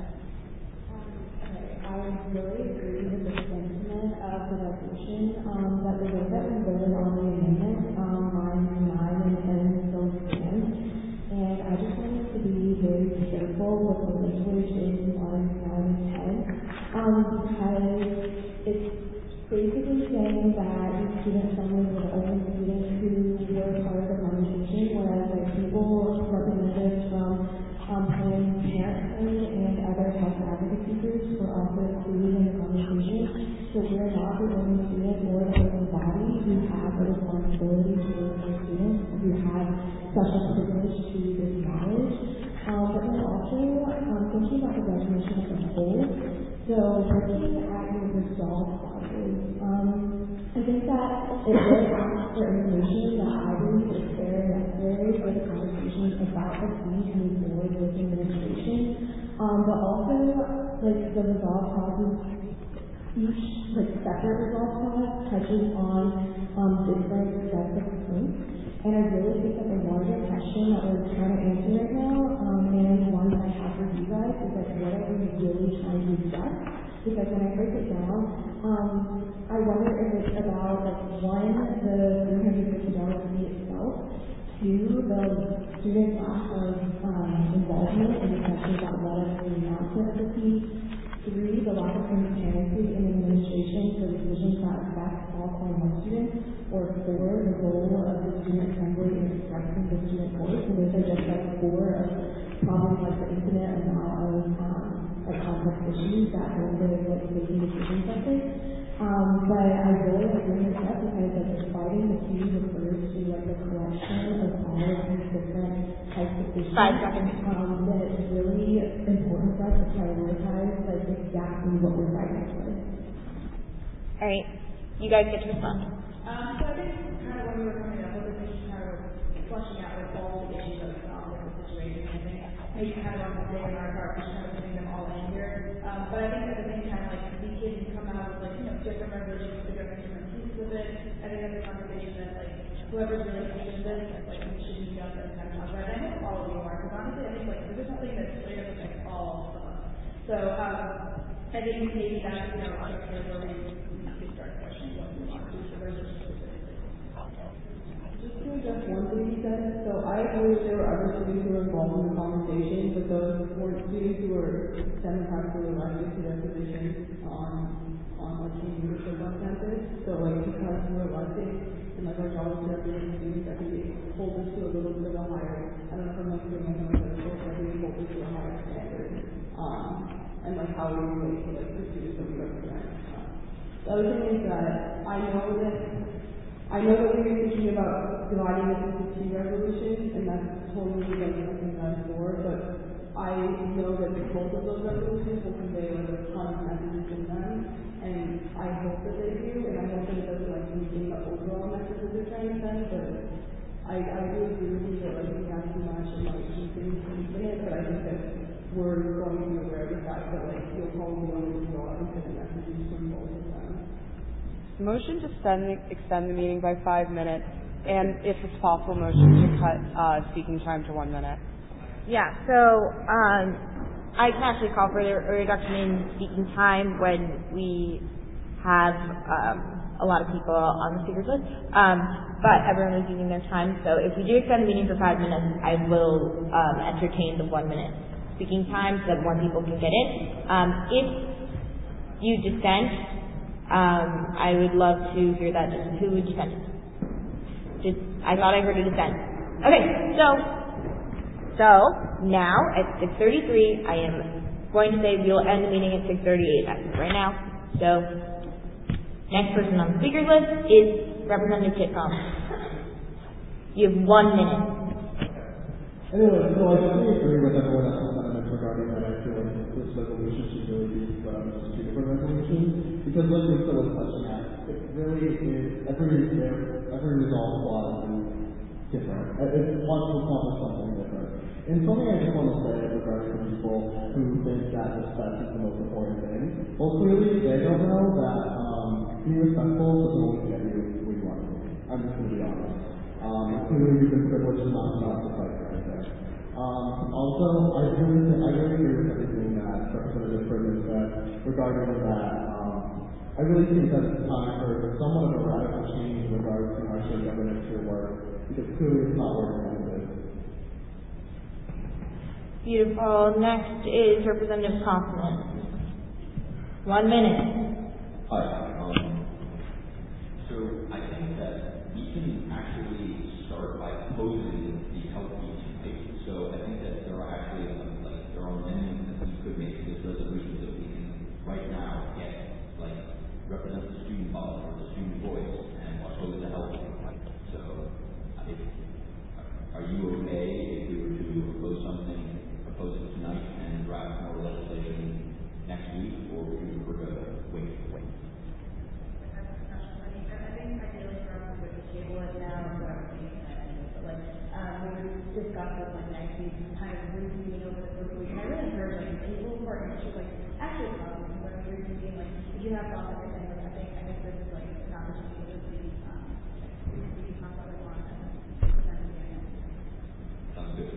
I really agree with the sentiment of the resolution um, that the way that we voted on the amendment, um, line nine and ten still stands. And I just wanted to be very careful with the language in lines nine and ten, um, because it's basically saying that the student assemblies were only students who were part of the conversation, whereas like people, representatives from um, Planned Parenthood and other health advocacy groups were also included in the conversation. So we're not the only student or the only body who have a responsibility to work with students who have special privilege to this knowledge. Um, but then also um, thinking about the definition as a whole. So looking at your resolve clauses, um, I think that it really asks for information that I believe is very necessary for the conversation about the fee to move forward with administration. Um, but also, like the resolve clauses, each like separate resolve clause touches on um, different sets of complaints. And I really think that the larger question that we're trying to answer right now, um, and one that I have for you guys, is like, what are we really trying to discuss? Because when I break it down, um, I wonder if it's about, like, one, the three hundred fifty dollars fee itself, two, the student lack of um, involvement in discussions about what is the announcement of the fee, three, the lack of transparency in administration for decisions that affect all Cornell students, or four, the role of the student assembly in expressing the student voice. And those are just like four of probably like the infinite amount of um, like complex issues that go with like making decisions like this. Um, but I really like bring this up because like deciding the fee refers to like the collection of all of these different types of issues. Five seconds. Um, that it's really important for us to prioritize like exactly what we're fighting for. All right, you guys get to respond. Um, so I think kind of when we were coming up with this, we just kind of were fleshing out like all the issues that we saw with the situation. I think maybe kind of on the day in our part, just kind of putting them all in here. Um, but I think at the same time, like we can come out with like you know different resolutions to go into different pieces of it. I think that's a conversation that like whoever's really interested in this, like we should meet up and kind of talk about it. I know all of you are, because honestly, I think like this is something that's straight up affects all of us. So um, I think maybe that's you know honestly where we we could start questioning what we want to do for resolution. Just to address one thing you said, so I agree that there were other students who were involved in the conversation, but those weren't students who were democratically elected to their positions on on like leadership on campus. So like because we were elected and like our job is to represent students, I think they hold us to a little bit of a higher, I don't know if I'm like putting anything like that, but I think they hold us to a higher standard. Um and like how we relate to like the students that we represent. Uh, the other thing is that I know that I know that we were thinking about dividing this into two resolutions, and that's totally like something that I'm for, but I know that both of those resolutions will convey like a ton of messages in them, and I hope that they do, and I hope that it doesn't like weaken the overall message that they're trying to send, but I, I do agree with you that like we have too much and like weaken it, but I think that we're going to be aware of the fact that like you'll probably only draw different messages from both of them. Motion to extend the, extend the meeting by five minutes, and if it's possible, motion to cut uh, speaking time to one minute. Yeah, so um, I can actually call for a reduction in speaking time when we have um, a lot of people on the speakers list, um, but everyone is using their time. So if we do extend the meeting for five minutes, I will um, entertain the one minute speaking time so that more people can get in. Um, if you dissent, Um, I would love to hear that. Just who would dissent? Just, I thought I heard a dissent. Okay, so, so now at six thirty-three, I am going to say we'll end the meeting at six thirty-eight. That's right now. So, next person on the speaker's list is Representative Titcomb. You have one minute. Anyway, so I definitely agree with everyone else's sentiments regarding resolution should really be um, just two different resolutions. Because like Lisa was touching at, it really is, every, every resolve clause is different. It wants to accomplish something different. And something I just want to say regarding the people who think that respect is the most important thing. Well, clearly they don't know that um, being respectful doesn't always get you where you want to be. I'm just going to be honest. Um, clearly we've been privileged enough not to fight for anything. Um, also, I really, think, I really agree with everything that Representative Friedman said regarding that. Um, I really think that it's time for somewhat of a radical change in regards to how state government should work, because clearly it's not working as it is. Beautiful. Next is Representative Kaufman. One minute. Hi. Um, so I think that we can actually start by opposing the health teaching rate. So I think that there are actually like there are amendments that we could make to this resolution so that we can right now get like represent the student body or the student voice and oppose the health teaching. So if, are you okay if we were to oppose something, oppose it tonight and draft more legislation next week, or would you prefer to wait? Wait. Discuss this like next week, kind of reconvene over the first week. And I really heard like people who are interested, like actually talking when we reconvene, like if you have thoughts on anything, like I think I think this is like an opportunity to see um we can talk about it more and present it again. Sounds good.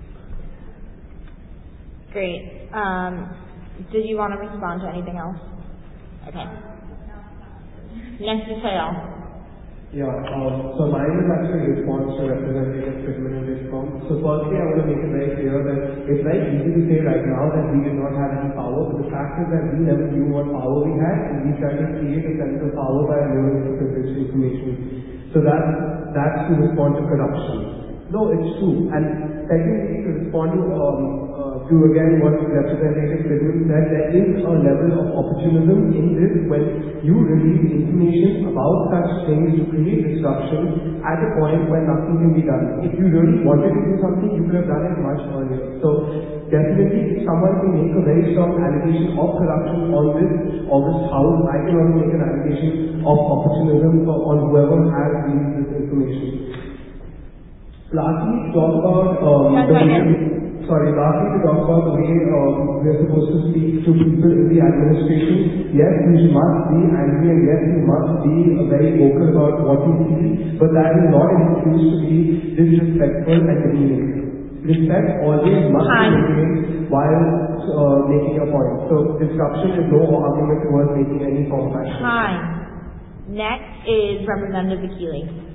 Great. Um, did you want to respond to anything else? Okay. Next is Sayal. Yeah, um, so mine is actually a response to Representative Friedman's response. So firstly, I want to make it very clear that it's very easy to say right now that we did not have any power, but the fact is that we never knew what power we had, and we tried to create a sense of power by allowing privileged information. So that, that's to respond to corruption. No, it's true. And secondly, to respond to, um, uh, to again what Representative Friedman said, there is a level of opportunism in this when you release information about such things to create disruption at a point when nothing can be done. If you really wanted to do something, you could have done it much earlier. So definitely, if someone can make a very strong allegation of corruption on this, on this house, I can also make an allegation of opportunism on whoever has released this information. Lastly, to talk about um, the way, sorry, lastly to talk about the way um, we're supposed to speak to people in the administration. Yes, you must be angry and yes, you must be uh, very vocal about what you feel, but that is not an excuse to be disrespectful and demeaning. Respect always must be maintained while uh, making a point. So disruption is no argument towards making any form of action. Time. Next is Representative Vakili.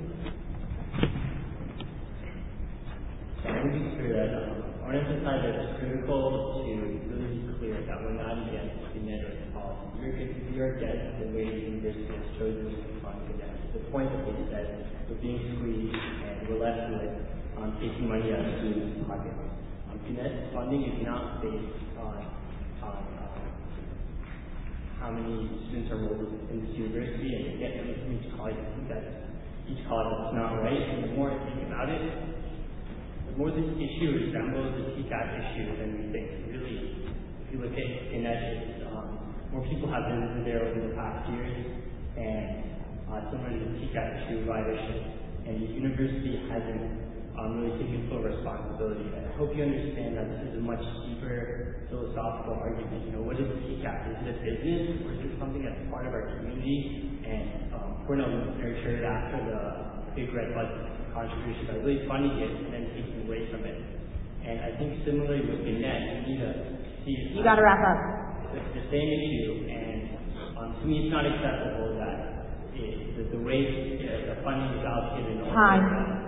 I want to be clear that um, I want to emphasize that it's critical to really be clear that we're not against the network policy. We're, we are against the way the university has chosen to fund Gannett. The point that they said we're being squeezed and we're left with um, taking money out of students' pockets. Um, Gannett's funding is not based on, on um, how many students are enrolled in this university, and get money from each college. I think that each college is not right. And the more I think about it, the more this issue resembles the T CAT issue than we think. Really, if you look at Gannett, um, more people have visited there over the past years, and uh, similar to the T CAT issue ridership, and the university hasn't um, really taken full responsibility. And I hope you understand that this is a much deeper philosophical argument. You know, what is T CAT? Is it a business, or is it something that's part of our community? And um, Cornell was nurtured after the Big Red Bus contribution by really funding it and then taking away from it. And I think similarly with Gannett, we need to see You got to wrap up. The, the same issue, and um, to me, it's not acceptable that it, the, the way uh, the funding is allocated. Time.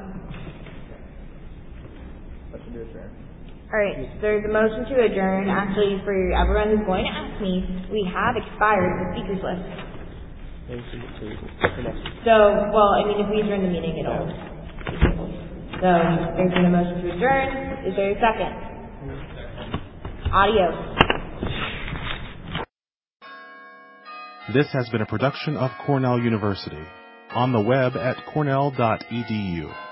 All right, so there's a motion to adjourn. Actually, for everyone who's going to ask me, we have expired the speakers list. So, well, I mean, if we adjourn the meeting, it'll. So, there's been a motion to adjourn. Is there a second? Adios. This has been a production of Cornell University. On the web at cornell dot e d u.